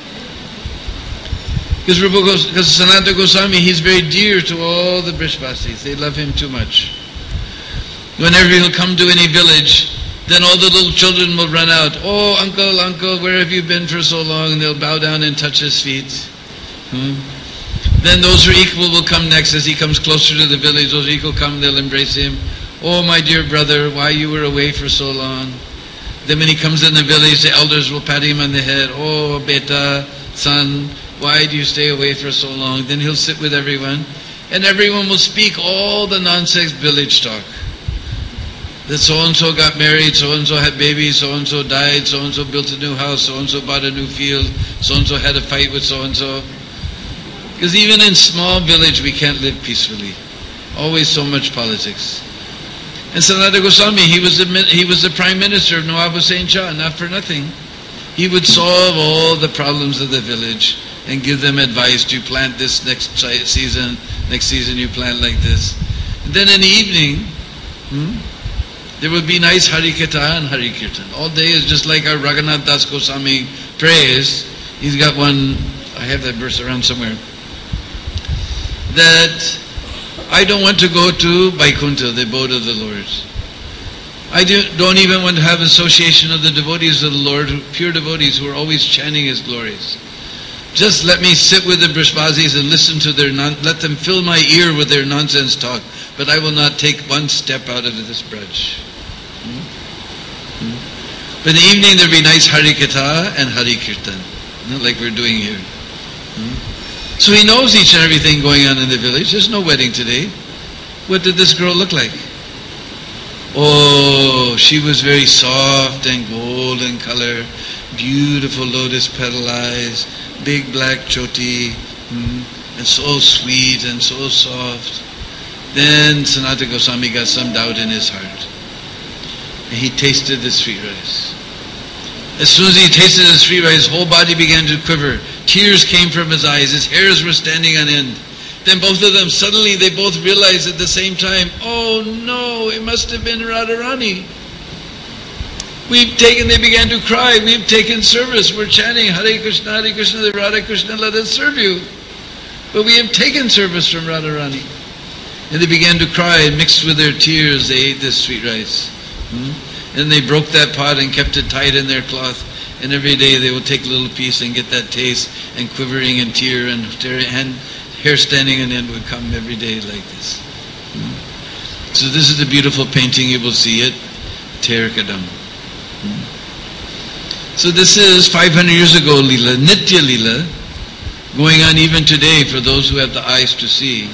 Because Sanatana Goswami, he's very dear to all the Brishbasis. They love him too much. Whenever he'll come to any village, then all the little children will run out. Oh, uncle, where have you been for so long? And they'll bow down and touch his feet. Then those who are equal will come next. As he comes closer to the village, those who equal come, they'll embrace him. Oh, my dear brother, why you were away for so long? Then when he comes in the village, the elders will pat him on the head. Oh, beta, son, why do you stay away for so long? Then he'll sit with everyone, and everyone will speak all the nonsense village talk. That so-and-so got married, so-and-so had babies, so-and-so died, so-and-so built a new house, so-and-so bought a new field, so-and-so had a fight with so-and-so. Because even in small village, we can't live peacefully. Always so much politics. And Sanatana Goswami, he was the Prime Minister of Nawab Hussain Shah, not for nothing. He would solve all the problems of the village and give them advice. Do you plant this next season you plant like this. And then in the evening, there would be nice Harikatha and Harikirtan. All day is just like our Raghunath Das Goswami prays. He's got one, I have that verse around somewhere, that I don't want to go to Vaikuntha, the abode of the Lord. I don't even want to have association of the devotees of the Lord, pure devotees who are always chanting His glories. Just let me sit with the Brishbasis and listen to let them fill my ear with their nonsense talk, but I will not take one step out of this Braj. But in the evening there will be nice Harikatha and Harikirtan, like we're doing here. So he knows each and everything going on in the village. There's no wedding today. What did this girl look like? Oh, she was very soft and golden color, beautiful lotus petal eyes, big black choti, and so sweet and so soft. Then Sanatana Goswami got some doubt in his heart. And he tasted the sweet rice. As soon as he tasted the sweet rice, his whole body began to quiver. Tears came from his eyes. His hairs were standing on end. Then both of them, suddenly they both realized at the same time, oh no, it must have been Radharani. They began to cry, we've taken service. We're chanting Hare Krishna, the Radha Krishna, let us serve you. But we have taken service from Radharani. And they began to cry, and mixed with their tears, they ate this sweet rice. And they broke that pot and kept it tight in their cloth. And every day they would take a little piece and get that taste, and quivering and tear and hair standing on end would come every day like this. So this is the beautiful painting, you will see it, Ter Kadam. So this is 500 years ago Leela, Nitya Leela, going on even today for those who have the eyes to see.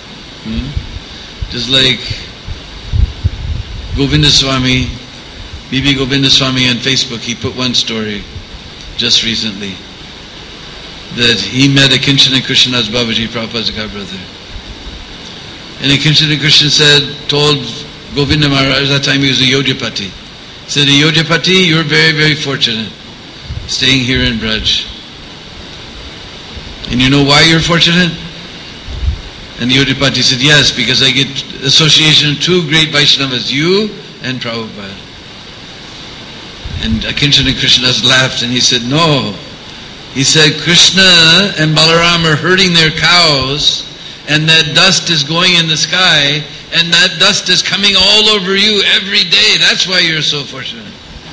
Just like Govinda Swami, B.B. Govinda Swami on Facebook, he put one story just recently, that he met a Kinchana Krishnadas Babaji, Prabhupada's god brother. And a Kinchana Krishna told Govinda Maharaj, that time he was a Yodhapati, said, Yodhapati, you're very, very fortunate staying here in Braj. And you know why you're fortunate? And the Yodhapati said, yes, because I get association of two great Vaishnavas, you and Prabhupada. And Kinchana Krishnadas laughed and he said, no. He said, Krishna and Balaram are herding their cows, and that dust is going in the sky, and that dust is coming all over you every day. That's why you're so fortunate.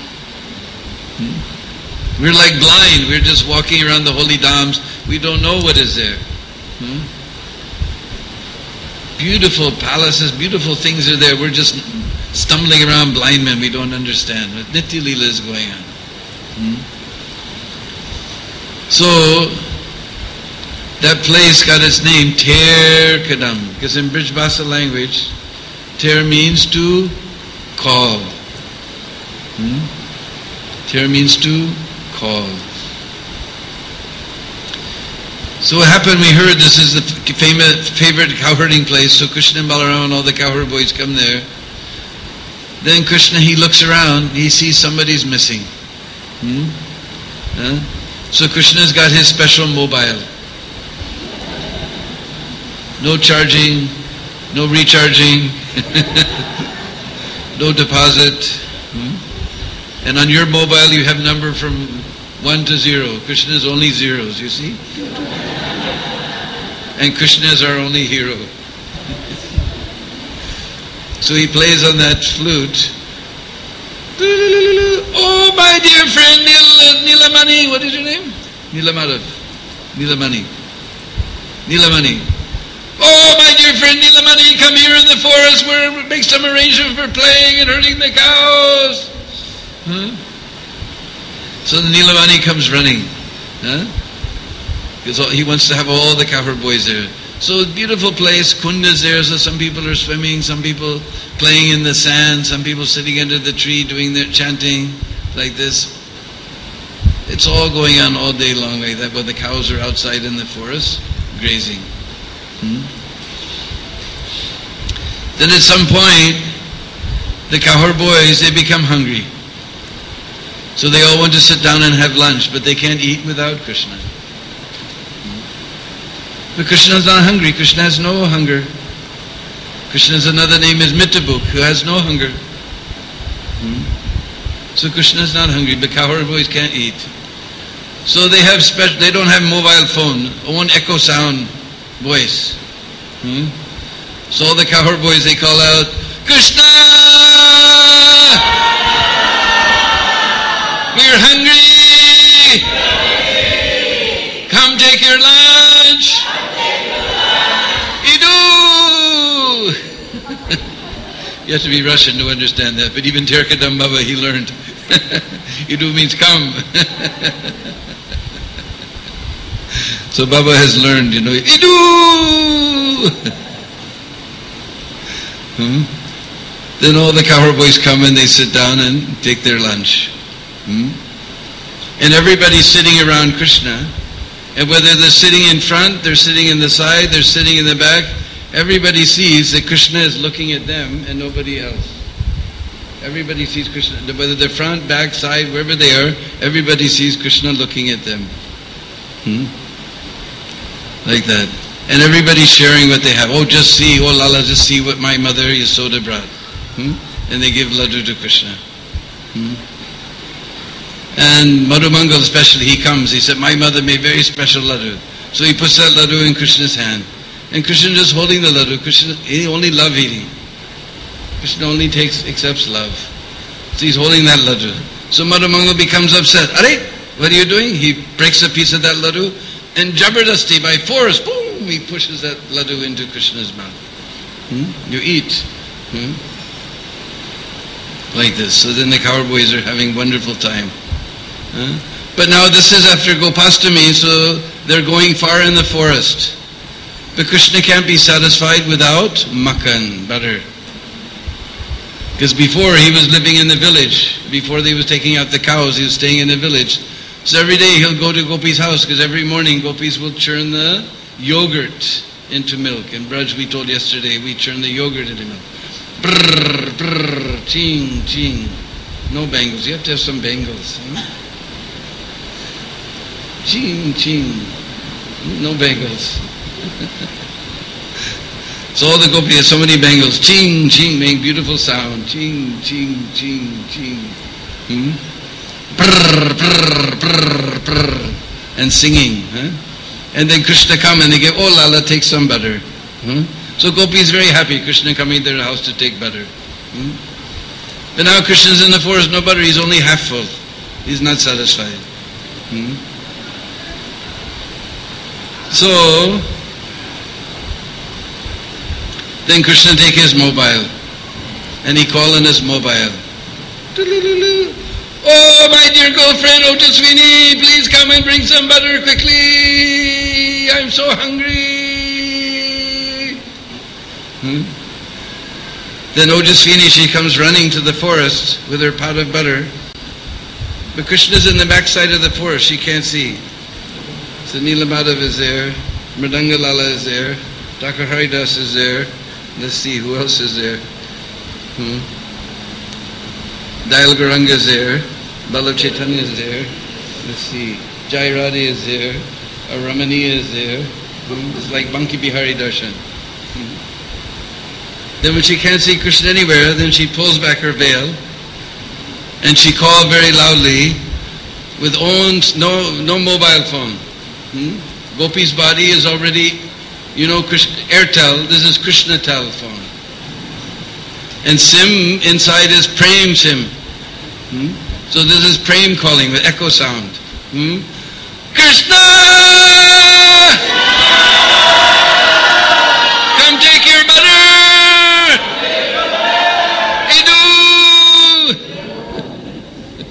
We're like blind. We're just walking around the holy dhams. We don't know what is there. Beautiful palaces, beautiful things are there. We're just stumbling around blind men. We don't understand. But Nitya Leela is going on. So, that place got its name, Ter Kadam, because in Brij Bhasa language, Ter means to call. Ter means to call. So what happened, we heard this is the favorite cow herding place, so Krishna and Balaram and all the cowherd boys come there. Then Krishna, he looks around, he sees somebody's missing. So Krishna's got his special mobile. No charging, no recharging, no deposit. And on your mobile you have number from 1 to 0. Krishna's only zeros, you see? And Krishna is our only hero. So he plays on that flute. Oh, my dear friend Nilamani, what is your name? Nilamani. Oh, my dear friend Nilamani, come here in the forest where we make some arrangement for playing and herding the cows. Huh? So the Nilavani comes running. Huh? Because he wants to have all the Kahar boys there. So beautiful place, kundas there, so some people are swimming, some people playing in the sand, some people sitting under the tree doing their chanting like this. It's all going on all day long like that, but the cows are outside in the forest grazing. Then at some point, the Kahar boys, they become hungry. So they all want to sit down and have lunch, but they can't eat without Krishna. But Krishna is not hungry. Krishna has no hunger. Krishna's another name is Mitabuk, who has no hunger. So Krishna is not hungry, but Kahar boys can't eat. So they have they don't have mobile phone, own echo sound voice. So all the Kahar boys, they call out, Krishna! We're hungry! Come take your lunch! Idu! You have to be Russian to understand that, but even Terkadam Baba, he learned. Idu means come. So Baba has learned, Idu! Then all the Kahar boys come and they sit down and take their lunch. And everybody's sitting around Krishna. And whether they're sitting in front, they're sitting in the side, they're sitting in the back, everybody sees that Krishna is looking at them and nobody else. Everybody sees Krishna. Whether they're front, back, side, wherever they are, everybody sees Krishna looking at them. Like that. And everybody's sharing what they have. Oh, just see, oh Lala, just see what my mother Yasoda brought. And they give laddu to Krishna. And Madhumangal especially, he comes, he said, my mother made very special laddu. So he puts that laddu in Krishna's hand. And Krishna just holding the laddu. Krishna, he only love eating. Krishna only accepts love. So he's holding that laddu. So Madhumangal becomes upset. Are, what are you doing? He breaks a piece of that laddu and Jabardasti, by force, boom, he pushes that laddu into Krishna's mouth. You eat. Like this. So then the Kahar boys are having wonderful time. But now this is after Gopastami, so they're going far in the forest. But Krishna can't be satisfied without makan, butter. Because before he was living in the village, before they was taking out the cows, he was staying in the village. So every day he'll go to Gopi's house, because every morning Gopis will churn the yogurt into milk. In Braj we told yesterday, we churn the yogurt into milk. Brrr, brrr, ching, ching. No bangles, you have to have some bangles. Ching, ching. No bangles. So all the gopis have so many bangles. Ching, ching, make beautiful sound. Ching, ching, ching, ching. Brrr, brrr, brrr, brrr. And singing. And then Krishna come and they give, oh Lala, take some butter. So Gopi is very happy, Krishna coming to their house to take butter. But now Krishna's in the forest, no butter, he's only half full. He's not satisfied. So, then Krishna take his mobile and he call on his mobile. Oh, my dear girlfriend, Ojaswini, please come and bring some butter quickly. I'm so hungry. Then Ojaswini, she comes running to the forest with her pot of butter. But Krishna's in the backside of the forest, she can't see. So Nilamadhav is there, Mridanga Lala is there, Thakur Haridas is there. Let's see, who else is there? Dayal Gauranga is there, Ballabh Chaitanya is there. Let's see, Jai Radhe is there, Ramaniya is there. It's like Banki Bihari Darshan. Then when she can't see Krishna anywhere, then she pulls back her veil and she called very loudly with no mobile phone. Gopi's body is already, Airtel, this is Krishna Tel phone. And SIM inside is Prem SIM. So this is Prem calling with echo sound. Krishna! Come take your butter! Idu!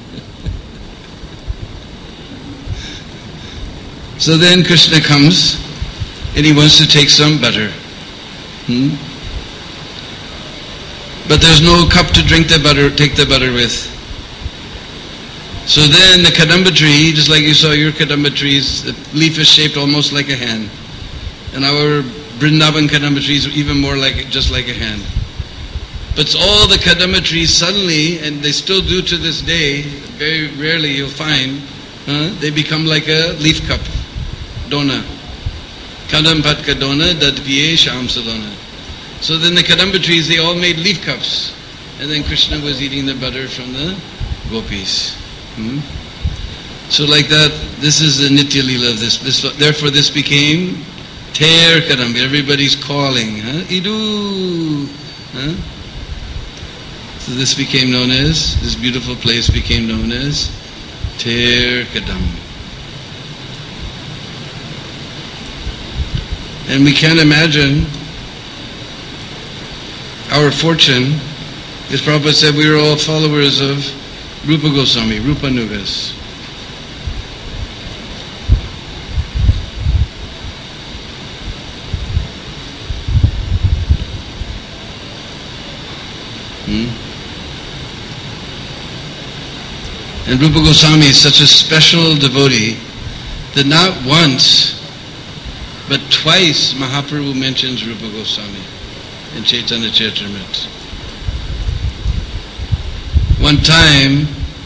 So then Krishna comes and he wants to take some butter. But there's no cup to drink the butter, take the butter with. So then the kadamba tree, just like you saw your kadamba trees, the leaf is shaped almost like a hand. And our Vrindavan kadamba tree is even more like, just like a hand. But all the kadamba trees suddenly, and they still do to this day, very rarely you'll find, they become like a leaf cup, dona. Kadam patka dona, dadpiye sham salona. So then the kadamba trees, they all made leaf cups. And then Krishna was eating the butter from the gopis. So like that, this is the Nitya Leela of this. Therefore this became Ter Kadamba. Everybody's calling. Idu. So this became known as, this beautiful place became known as Ter Kadamba. And we can't imagine our fortune, as Prabhupada said, we are all followers of Rupa Goswami, Rupa Nugas. And Rupa Goswami is such a special devotee that not once, but twice Mahaprabhu mentions Rupa Goswami in Chaitanya Charitamrita. One time,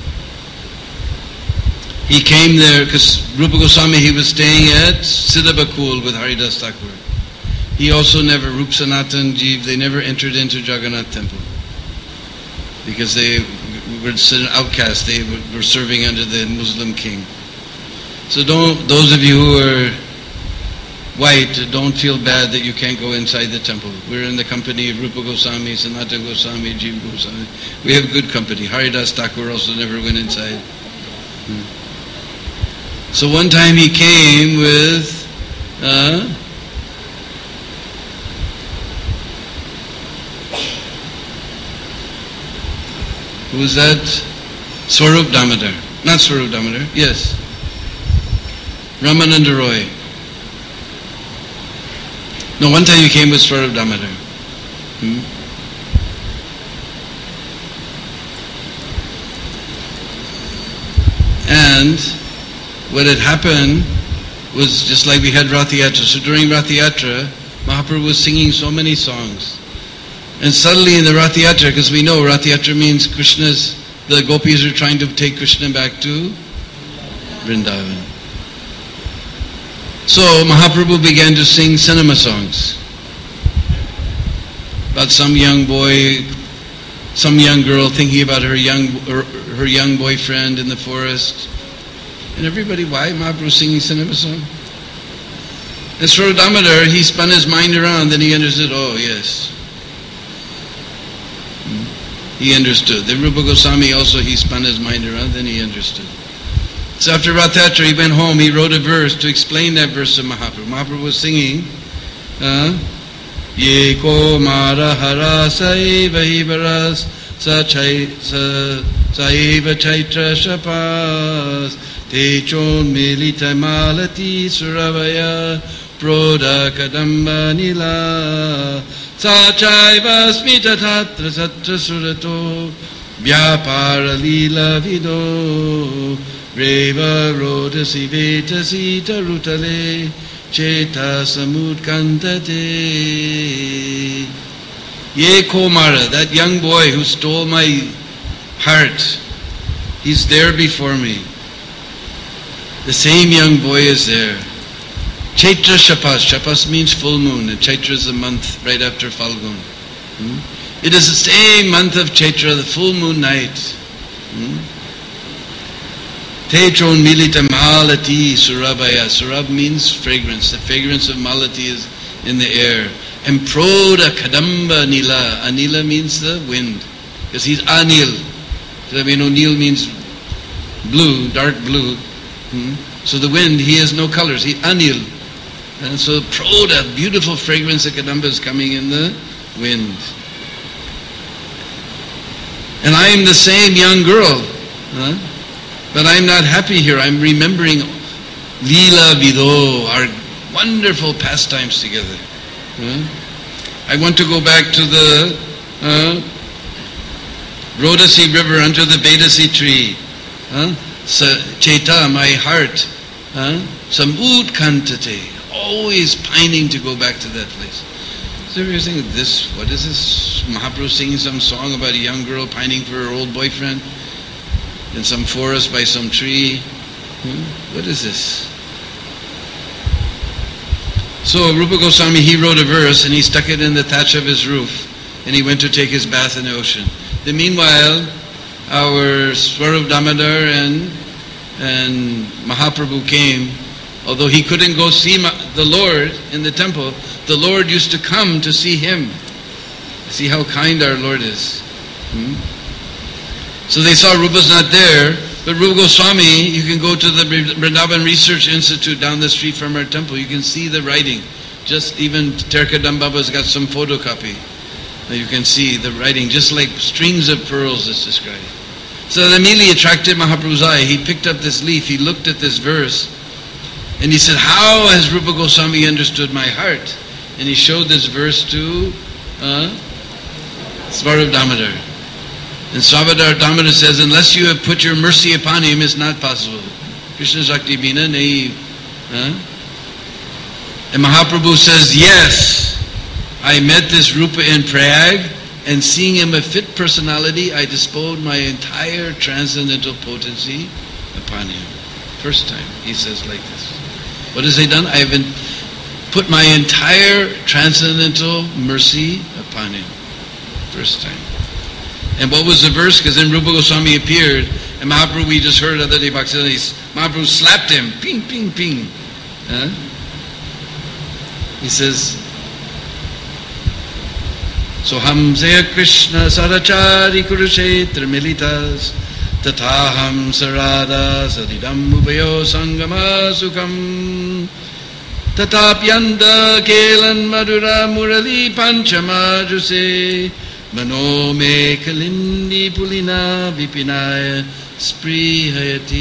he came there because Rupa Goswami, he was staying at Siddhabakul with Haridas Thakur. He also never, Rup Sanatan Jeev, they never entered into Jagannath temple because they were outcasts. They were serving under the Muslim king. So those of you who are white, don't feel bad that you can't go inside the temple. We're in the company of Rupa Goswami, Sanatana Goswami, Jeev Goswami. We have good company. Haridas Thakur also never went inside. So one time he came with who was that? Swarup Damodar. Not Swarup Damodar, yes. Ramananda Roy. No, one time he came with Swarup Damodar. And what had happened was just like we had Rath Yatra. So during Rath Yatra, Mahaprabhu was singing so many songs. And suddenly in the Rath Yatra, because we know Rath Yatra means the gopis are trying to take Krishna back to Vrindavan. So Mahaprabhu began to sing cinema songs about some young boy, some young girl thinking about her young boyfriend in the forest. And everybody, why Mahaprabhu singing cinema song? And Swarup Damodar, he spun his mind around, then he understood, oh yes. He understood. Then Rupa Goswami also, he spun his mind around, then he understood. So after Rath Yatra, he went home, he wrote a verse to explain that verse to Mahaprabhu. Mahaprabhu was singing, Ye ko mara hara saiva hibaras saiva chaitra shapas te chon milita malati suravaya proda kadamba nila sachaiva smita tatra satra surato vyapara lila vido Reva rodasi vetasi tarutale cheta samudkantate. Ye Komara, that young boy who stole my heart, he's there before me. The same young boy is there. Chaitra Shapas. Shapas means full moon, and Chaitra is the month right after Falgun. It is the same month of Chaitra, the full moon night. Tetron milita malati surabaya. Surab means fragrance. The fragrance of malati is in the air. And proda kadamba nila. Anila means the wind. Because he's anil. So we know Nil means blue, dark blue. So the wind, he has no colors. He's anil. And so proda, beautiful fragrance of kadamba is coming in the wind. And I am the same young girl. But I'm not happy here. I'm remembering Leela Vido, our wonderful pastimes together. I want to go back to the Rodasi river under the Vedasi tree. Cheta, my heart. Some utkantate, always pining to go back to that place. So you're saying, what is this? Mahaprabhu singing some song about a young girl pining for her old boyfriend in some forest by some tree. What is this? So Rupa Goswami, he wrote a verse and he stuck it in the thatch of his roof and he went to take his bath in the ocean. Then meanwhile, our Swarup Damodar and Mahaprabhu came. Although he couldn't go see the Lord in the temple, the Lord used to come to see him. See how kind our Lord is. So they saw Rupa's not there, but Rupa Goswami, you can go to the Vrindavan Research Institute down the street from our temple. You can see the writing. Just even Terkadam Baba's got some photocopy. You can see the writing, just like strings of pearls it's described. So that immediately attracted Mahaprabhu's eye. He picked up this leaf, he looked at this verse, and he said, how has Rupa Goswami understood my heart? And he showed this verse to Swarup Damodar. And Swarup Damodar says, unless you have put your mercy upon him, it's not possible. Krishna Shakti Bina nahi. And Mahaprabhu says, yes, I met this Rupa in Prayag, and seeing him a fit personality, I bestowed my entire transcendental potency upon him. First time, he says like this. What has he done? I have put my entire transcendental mercy upon him. First time. And what was the verse? Because then Rupa Goswami appeared, and Mahaprabhu, we just heard the other day, Mahaprabhu slapped him. Ping, ping, ping. He says, Soham Zaya Krishna Sarachari Kurukshetra Militas Tathaham Sarada Sadidam Ubayo Sangama Sukham Tatapyanda Kelan Madura Murali Panchama Juse Mano Me Kalindi Pulina Vipinaya Sprihayati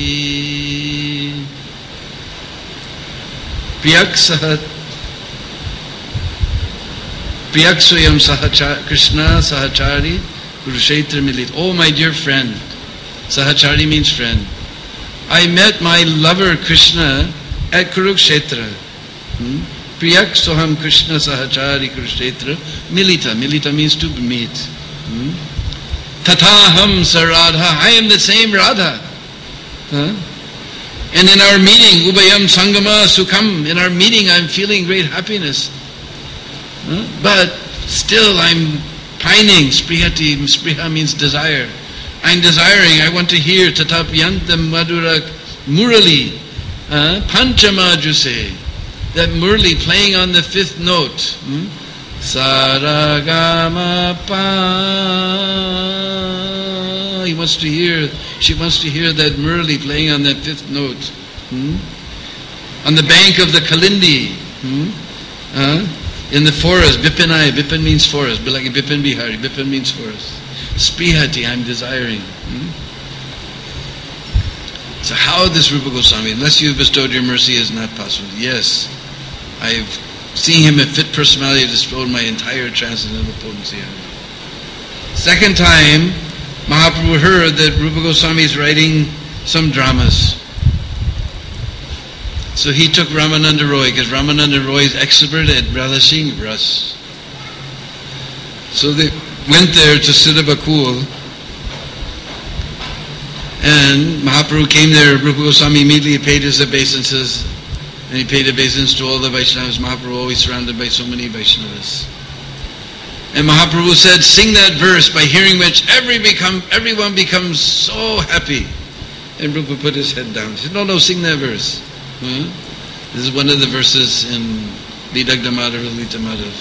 Priyaksuyam Krishna Sahachari Kurukshetra Milit. Oh, my dear friend. Sahachari means friend. I met my lover Krishna at Kurukshetra. Priyak Soham Krishna Sahachari Kurukshetra Milita. Milita means to meet. Tathaham Saradha. I am the same Radha. And in our meeting, Ubayam Sangama Sukham, in our meeting I'm feeling great happiness. But still I'm pining. Sprihati, Spriha means desire. I'm desiring, I want to hear Tatapyantam Madura Murali, Panchama Juse, that Murali playing on the fifth note. Saragama Pa. He wants to hear, she wants to hear that Murali playing on that fifth note. On the bank of the Kalindi. In the forest, Bipinai, Bipin means forest, like Bipin Bihari, Bipin means forest. Sprihati, I'm desiring. So how this Rupa Goswami, unless you have bestowed your mercy, is not possible. Yes, I've seen him a fit personality, bestowed my entire transcendental potency on him. Second time, Mahaprabhu heard that Rupa Goswami is writing some dramas. So he took Ramananda Roy, because Ramananda Roy is expert at Radha Singh Ras. So they went there to Siddhabakul, and Mahaprabhu came there. Rupa Goswami immediately paid his obeisances, and he paid obeisance to all the Vaishnavas. Mahaprabhu always surrounded by so many Vaishnavas. And Mahaprabhu said, sing that verse, by hearing which everyone becomes so happy. And Rupa put his head down. He said, no, sing that verse. This is one of the verses in Lidagda Madhav, Lita Madhav.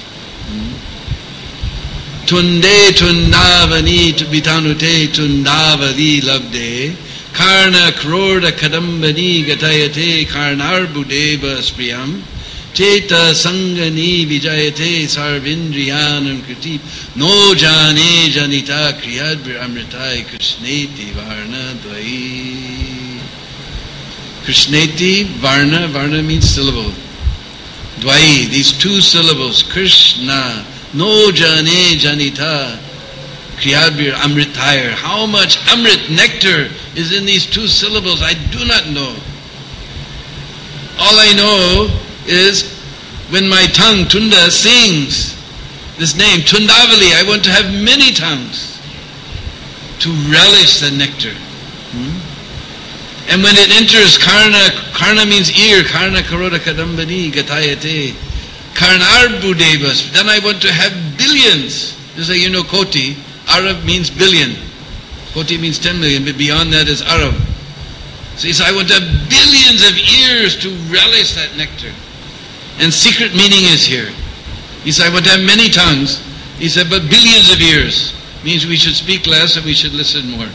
Tunde tundavani vitanute tundavadi labde karna krorda kadambani gatayate karnar budeva spriyam cheta sangani vijayate sarvindriyanam kriti no jane janita kriyad amritai krishneti varna dvai. Krishneti, Varna. Varna means syllable. Dvai, these two syllables. Krishna. No jane janita. Kriyadbir amritayar. How much amrit, nectar, is in these two syllables? I do not know. All I know is when my tongue, Tunda, sings this name, Tundavali, I want to have many tongues to relish the nectar. And when it enters Karna means ear, Karna Karoda Kadambani Gatayate, Karnar Budevas, then I want to have billions. Just like Koti, Arab means billion. Koti means 10 million, but beyond that is Arab. So he said, I want to have billions of ears to relish that nectar. And secret meaning is here. He said, I want to have many tongues. He said, but billions of ears. Means we should speak less and we should listen more.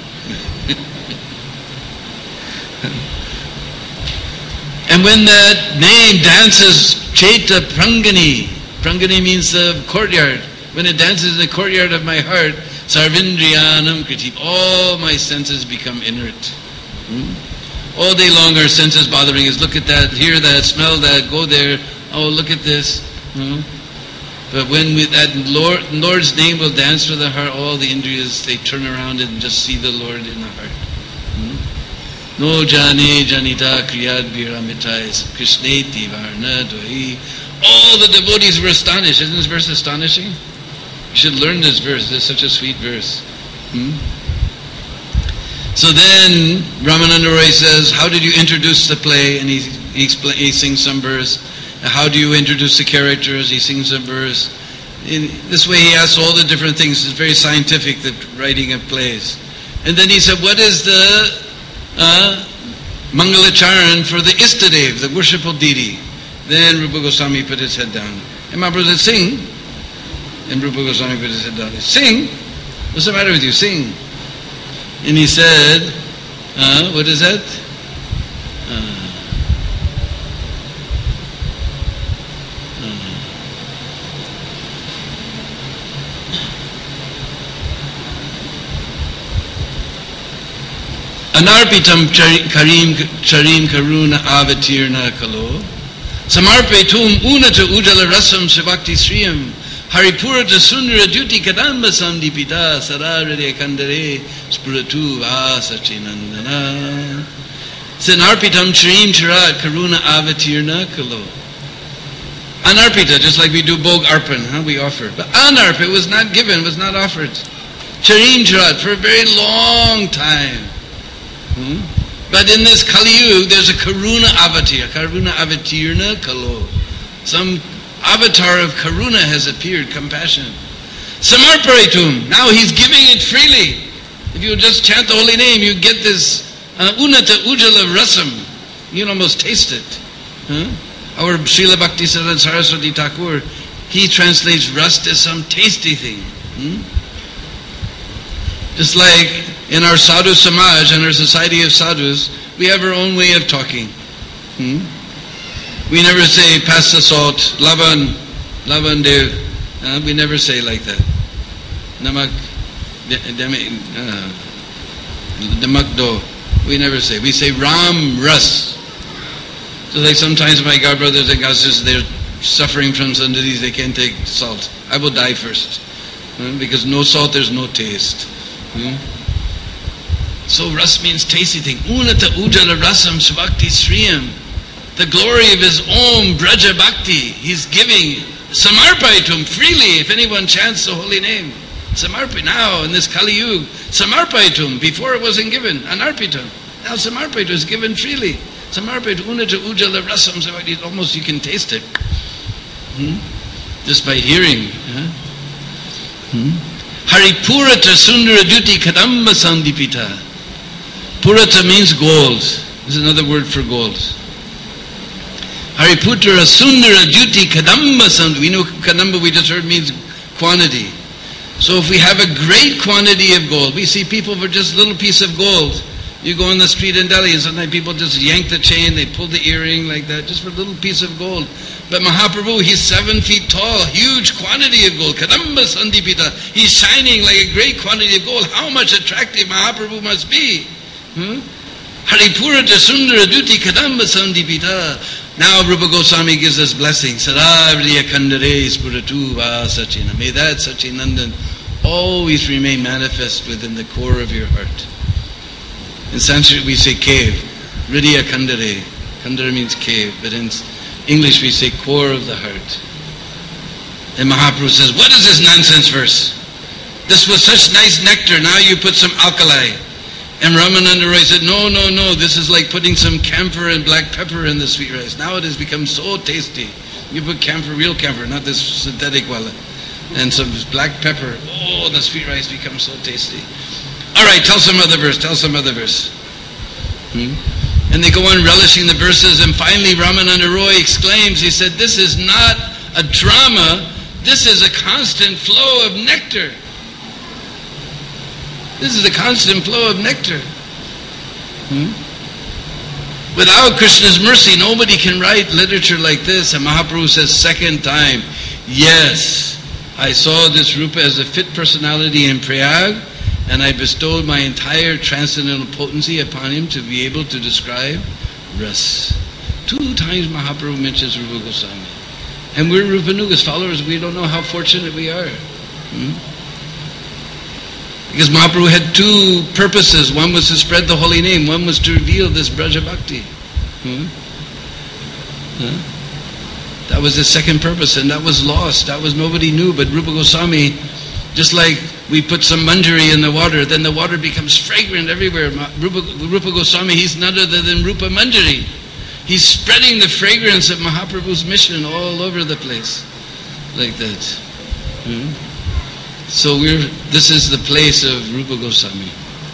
And when that name dances, Chaita Prangani. Prangani means the courtyard. When it dances in the courtyard of my heart, Sarvindriyanam Kriti. All my senses become inert. All day long our senses bothering us. Look at that, hear that, smell that, go there. Oh, look at this. But when that Lord's name will dance through the heart, all the indriyas, they turn around and just see the Lord in the heart. No jane janita kriyad biramitais krishneti varna doi. All the devotees were astonished. Isn't this verse astonishing? You should learn this verse. It's such a sweet verse. So then Ramananda Roy says, how did you introduce the play? And he sings some verse. How do you introduce the characters? He sings a verse. In this way he asks all the different things. It's very scientific, the writing of plays. And then he said, what is the Mangalacharan for the Istadev, the worshipful deity? Then Rupa Goswami put his head down. And Mahaprabhu said, sing. And Rupa Goswami put his head down. Sing? What's the matter with you? Sing. And he said, what is that? Anarpitam charim karuna avatirna kalo samarpetum unata ujala rasam shivakti sriyam haripurata sundara duti kadamba samdipita sararade kandare spuratu vasachinandana. Sanarpitam charim charat karuna avatirna kalo. Anarpita, just like we do Bhog Arpan, we offer. But Anarpita was not given, was not offered. Charim charat, for a very long time. But in this Kali Yuga, there's a Karuna avatar, Karuna avatirna kalo. Some avatar of Karuna has appeared, compassion. Samarparitum, now he's giving it freely. If you just chant the holy name, you get this unata ujala rasam. You can almost taste it. Our Srila Bhaktisiddhanta Saraswati Thakur, he translates rust as some tasty thing. Just like in our sadhu samaj and our society of sadhus, we have our own way of talking. We never say, pass the salt, lavan dev. We never say like that. Namak, damak do. We never say. We say ram ras. So like sometimes my godbrothers and goddesses, they're suffering from some disease, they can't take salt. I will die first. Because no salt, there's no taste. So ras means tasty thing. Unata ujala rasam svakti sriyam. The glory of his Om Braja Bhakti. He's giving samarpaitum freely if anyone chants the holy name. Samarpai now in this Kali Yuga. Samarpaitum. Before it wasn't given. Anarpitum. Now samarpaitum is given freely. Samarpaitum unata ujala rasam svakti. Almost you can taste it. Just by hearing. Haripurata sundara duti kadamba sandipita. Purata means gold. This is another word for gold. Hariputra sundara duti kadamba sandipita. We know kadamba, we just heard, means quantity. So if we have a great quantity of gold, we see people for just a little piece of gold. You go on the street in Delhi and sometimes people just yank the chain, they pull the earring like that, just for a little piece of gold. But Mahaprabhu, he's 7 feet tall, huge quantity of gold. Kadamba Sandipita. He's shining like a great quantity of gold. How much attractive Mahaprabhu must be. Paripurata Sundara Duti Kadamba Sandipita. Now Rupa Goswami gives us blessings. Sadavriya Kandare Spuratu Va Sachina. May that Sachinandan always remain manifest within the core of your heart. In Sanskrit we say cave. Hridiya Kandare. Kandara means cave, but in English we say core of the heart. And Mahaprabhu says, what is this nonsense verse? This was such nice nectar, now you put some alkali. And Ramananda Roy said, no, this is like putting some camphor and black pepper in the sweet rice. Now it has become so tasty. You put camphor, real camphor, not this synthetic wala, and some black pepper. Oh, the sweet rice becomes so tasty. All right, tell some other verse. And they go on relishing the verses, and finally Ramananda Roy exclaims, he said, this is not a drama, this is a constant flow of nectar. This is a constant flow of nectar. Without Krishna's mercy, nobody can write literature like this. And Mahaprabhu says second time, yes, I saw this Rupa as a fit personality in Prayag, and I bestowed my entire transcendental potency upon him to be able to describe Ras. 2 times Mahaprabhu mentions Rupa Goswami. And we're Rupanuga's followers, we don't know how fortunate we are. Because Mahaprabhu had 2 purposes. One was to spread the holy name. One was to reveal this Braja Bhakti. That was his second purpose, and that was lost. That was nobody knew. But Rupa Goswami, just like we put some manjari in the water, then the water becomes fragrant everywhere. Rupa Goswami, he's none other than Rupa Manjari. He's spreading the fragrance of Mahaprabhu's mission all over the place. Like that. So this is the place of Rupa Goswami.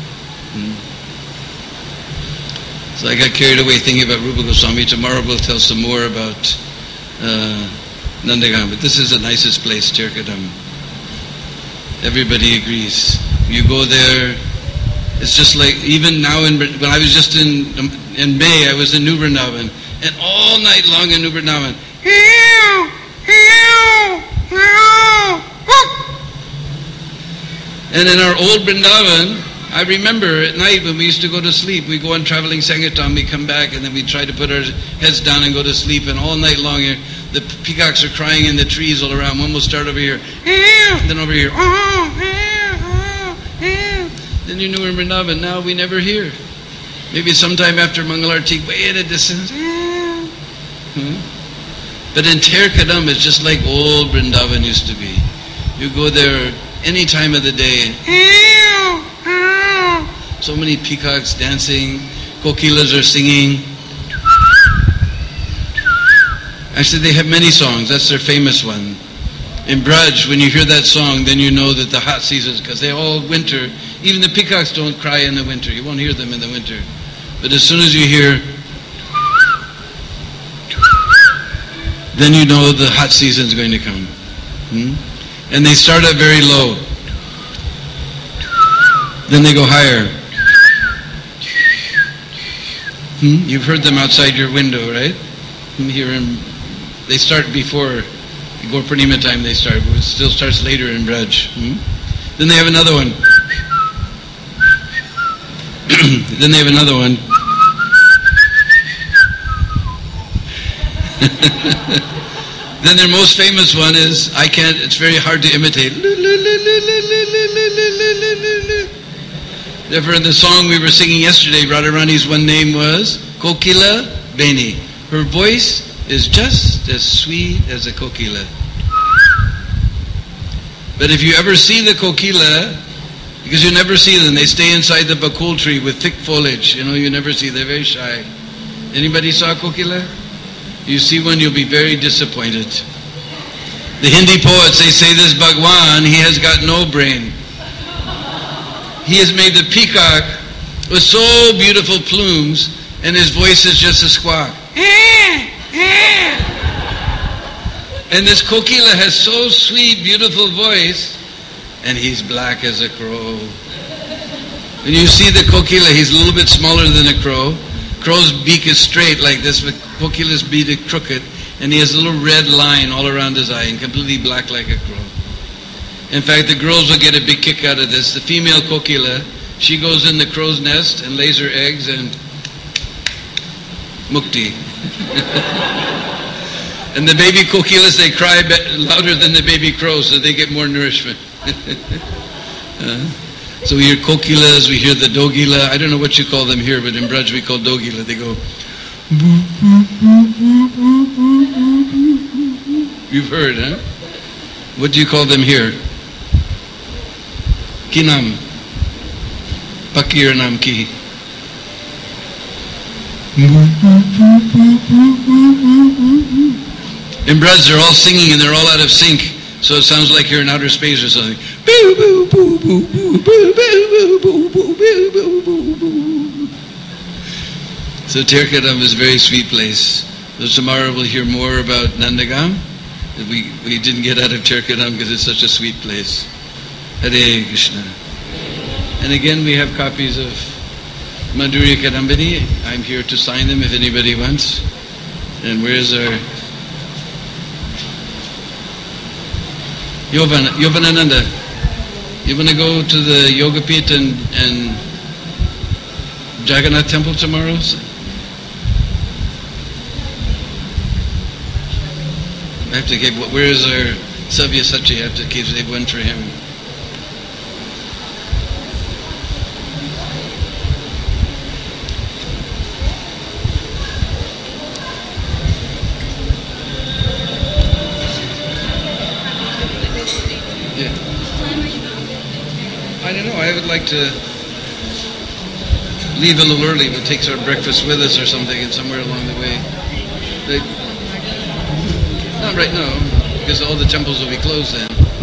So I got carried away thinking about Rupa Goswami. Tomorrow we'll tell some more about Nandagam. But this is the nicest place, Tirkadam. Everybody agrees. You go there, it's just like, even now, when I was just in May, I was in New Vrindavan, and all night long in New Vrindavan, and in our old Vrindavan, I remember at night when we used to go to sleep, we go on traveling Sangatam, we come back, and then we try to put our heads down and go to sleep, and all night long the peacocks are crying in the trees all around. One will start over here, then over here, then you know in Vrindavan. Now we never hear. Maybe sometime after Mangalarti, way at a distance. But in Tirkadam, it's just like old Vrindavan used to be. You go there any time of the day. So many peacocks dancing, kokilas are singing. Actually, they have many songs. That's their famous one. In Braj, when you hear that song, then you know that the hot seasons, because they all winter. Even the peacocks don't cry in the winter. You won't hear them in the winter. But as soon as you hear, then you know the hot season is going to come. And they start out very low. Then they go higher. You've heard them outside your window, right? They start before Gaur Purnima time. They start. It still starts later in Braj. Then they have another one. Then they have another one. Then their most famous one is, it's very hard to imitate. Therefore in the song we were singing yesterday, Radharani's one name was Kokila Beni. Her voice is just as sweet as a kokila. But if you ever see the kokila, because you never see them, they stay inside the bakul tree with thick foliage. You never see, they're very shy. Anybody saw a kokila? You see one, you'll be very disappointed. The Hindi poets, they say this Bhagwan, he has got no brain. He has made the peacock with so beautiful plumes, and his voice is just a squawk. And this kokila has so sweet, beautiful voice, and he's black as a crow. When you see the kokila, he's a little bit smaller than a crow. Crow's beak is straight like this, but kokila's beak is crooked, and he has a little red line all around his eye, and completely black like a crow. In fact, the girls will get a big kick out of this. The female kokila, she goes in the crow's nest and lays her eggs, and mukti. And the baby kokilas, they cry louder than the baby crows, so they get more nourishment. So we hear kokilas, we hear the dogila. I don't know what you call them here, but in Braj we call dogila. They go. You've heard, huh? What do you call them here? Kinam. Pakir nam ki. In Braj, they're all singing and they're all out of sync, so it sounds like you're in outer space or something. So Tirkadam is a very sweet place. So tomorrow we'll hear more about Nandagam. We didn't get out of Tirkadam because it's such a sweet place. Hare Krishna. And again, we have copies of Madhurya Kadambini. I'm here to sign them if anybody wants. And where's our Yovanananda? You want to go to the Yoga Pit and Jagannath Temple tomorrow? I have to give. Where is our Sabyasachi? I have to give one for him. I don't know, I would like to leave a little early, but take our breakfast with us or something, and somewhere along the way. Not right now, because all the temples will be closed then.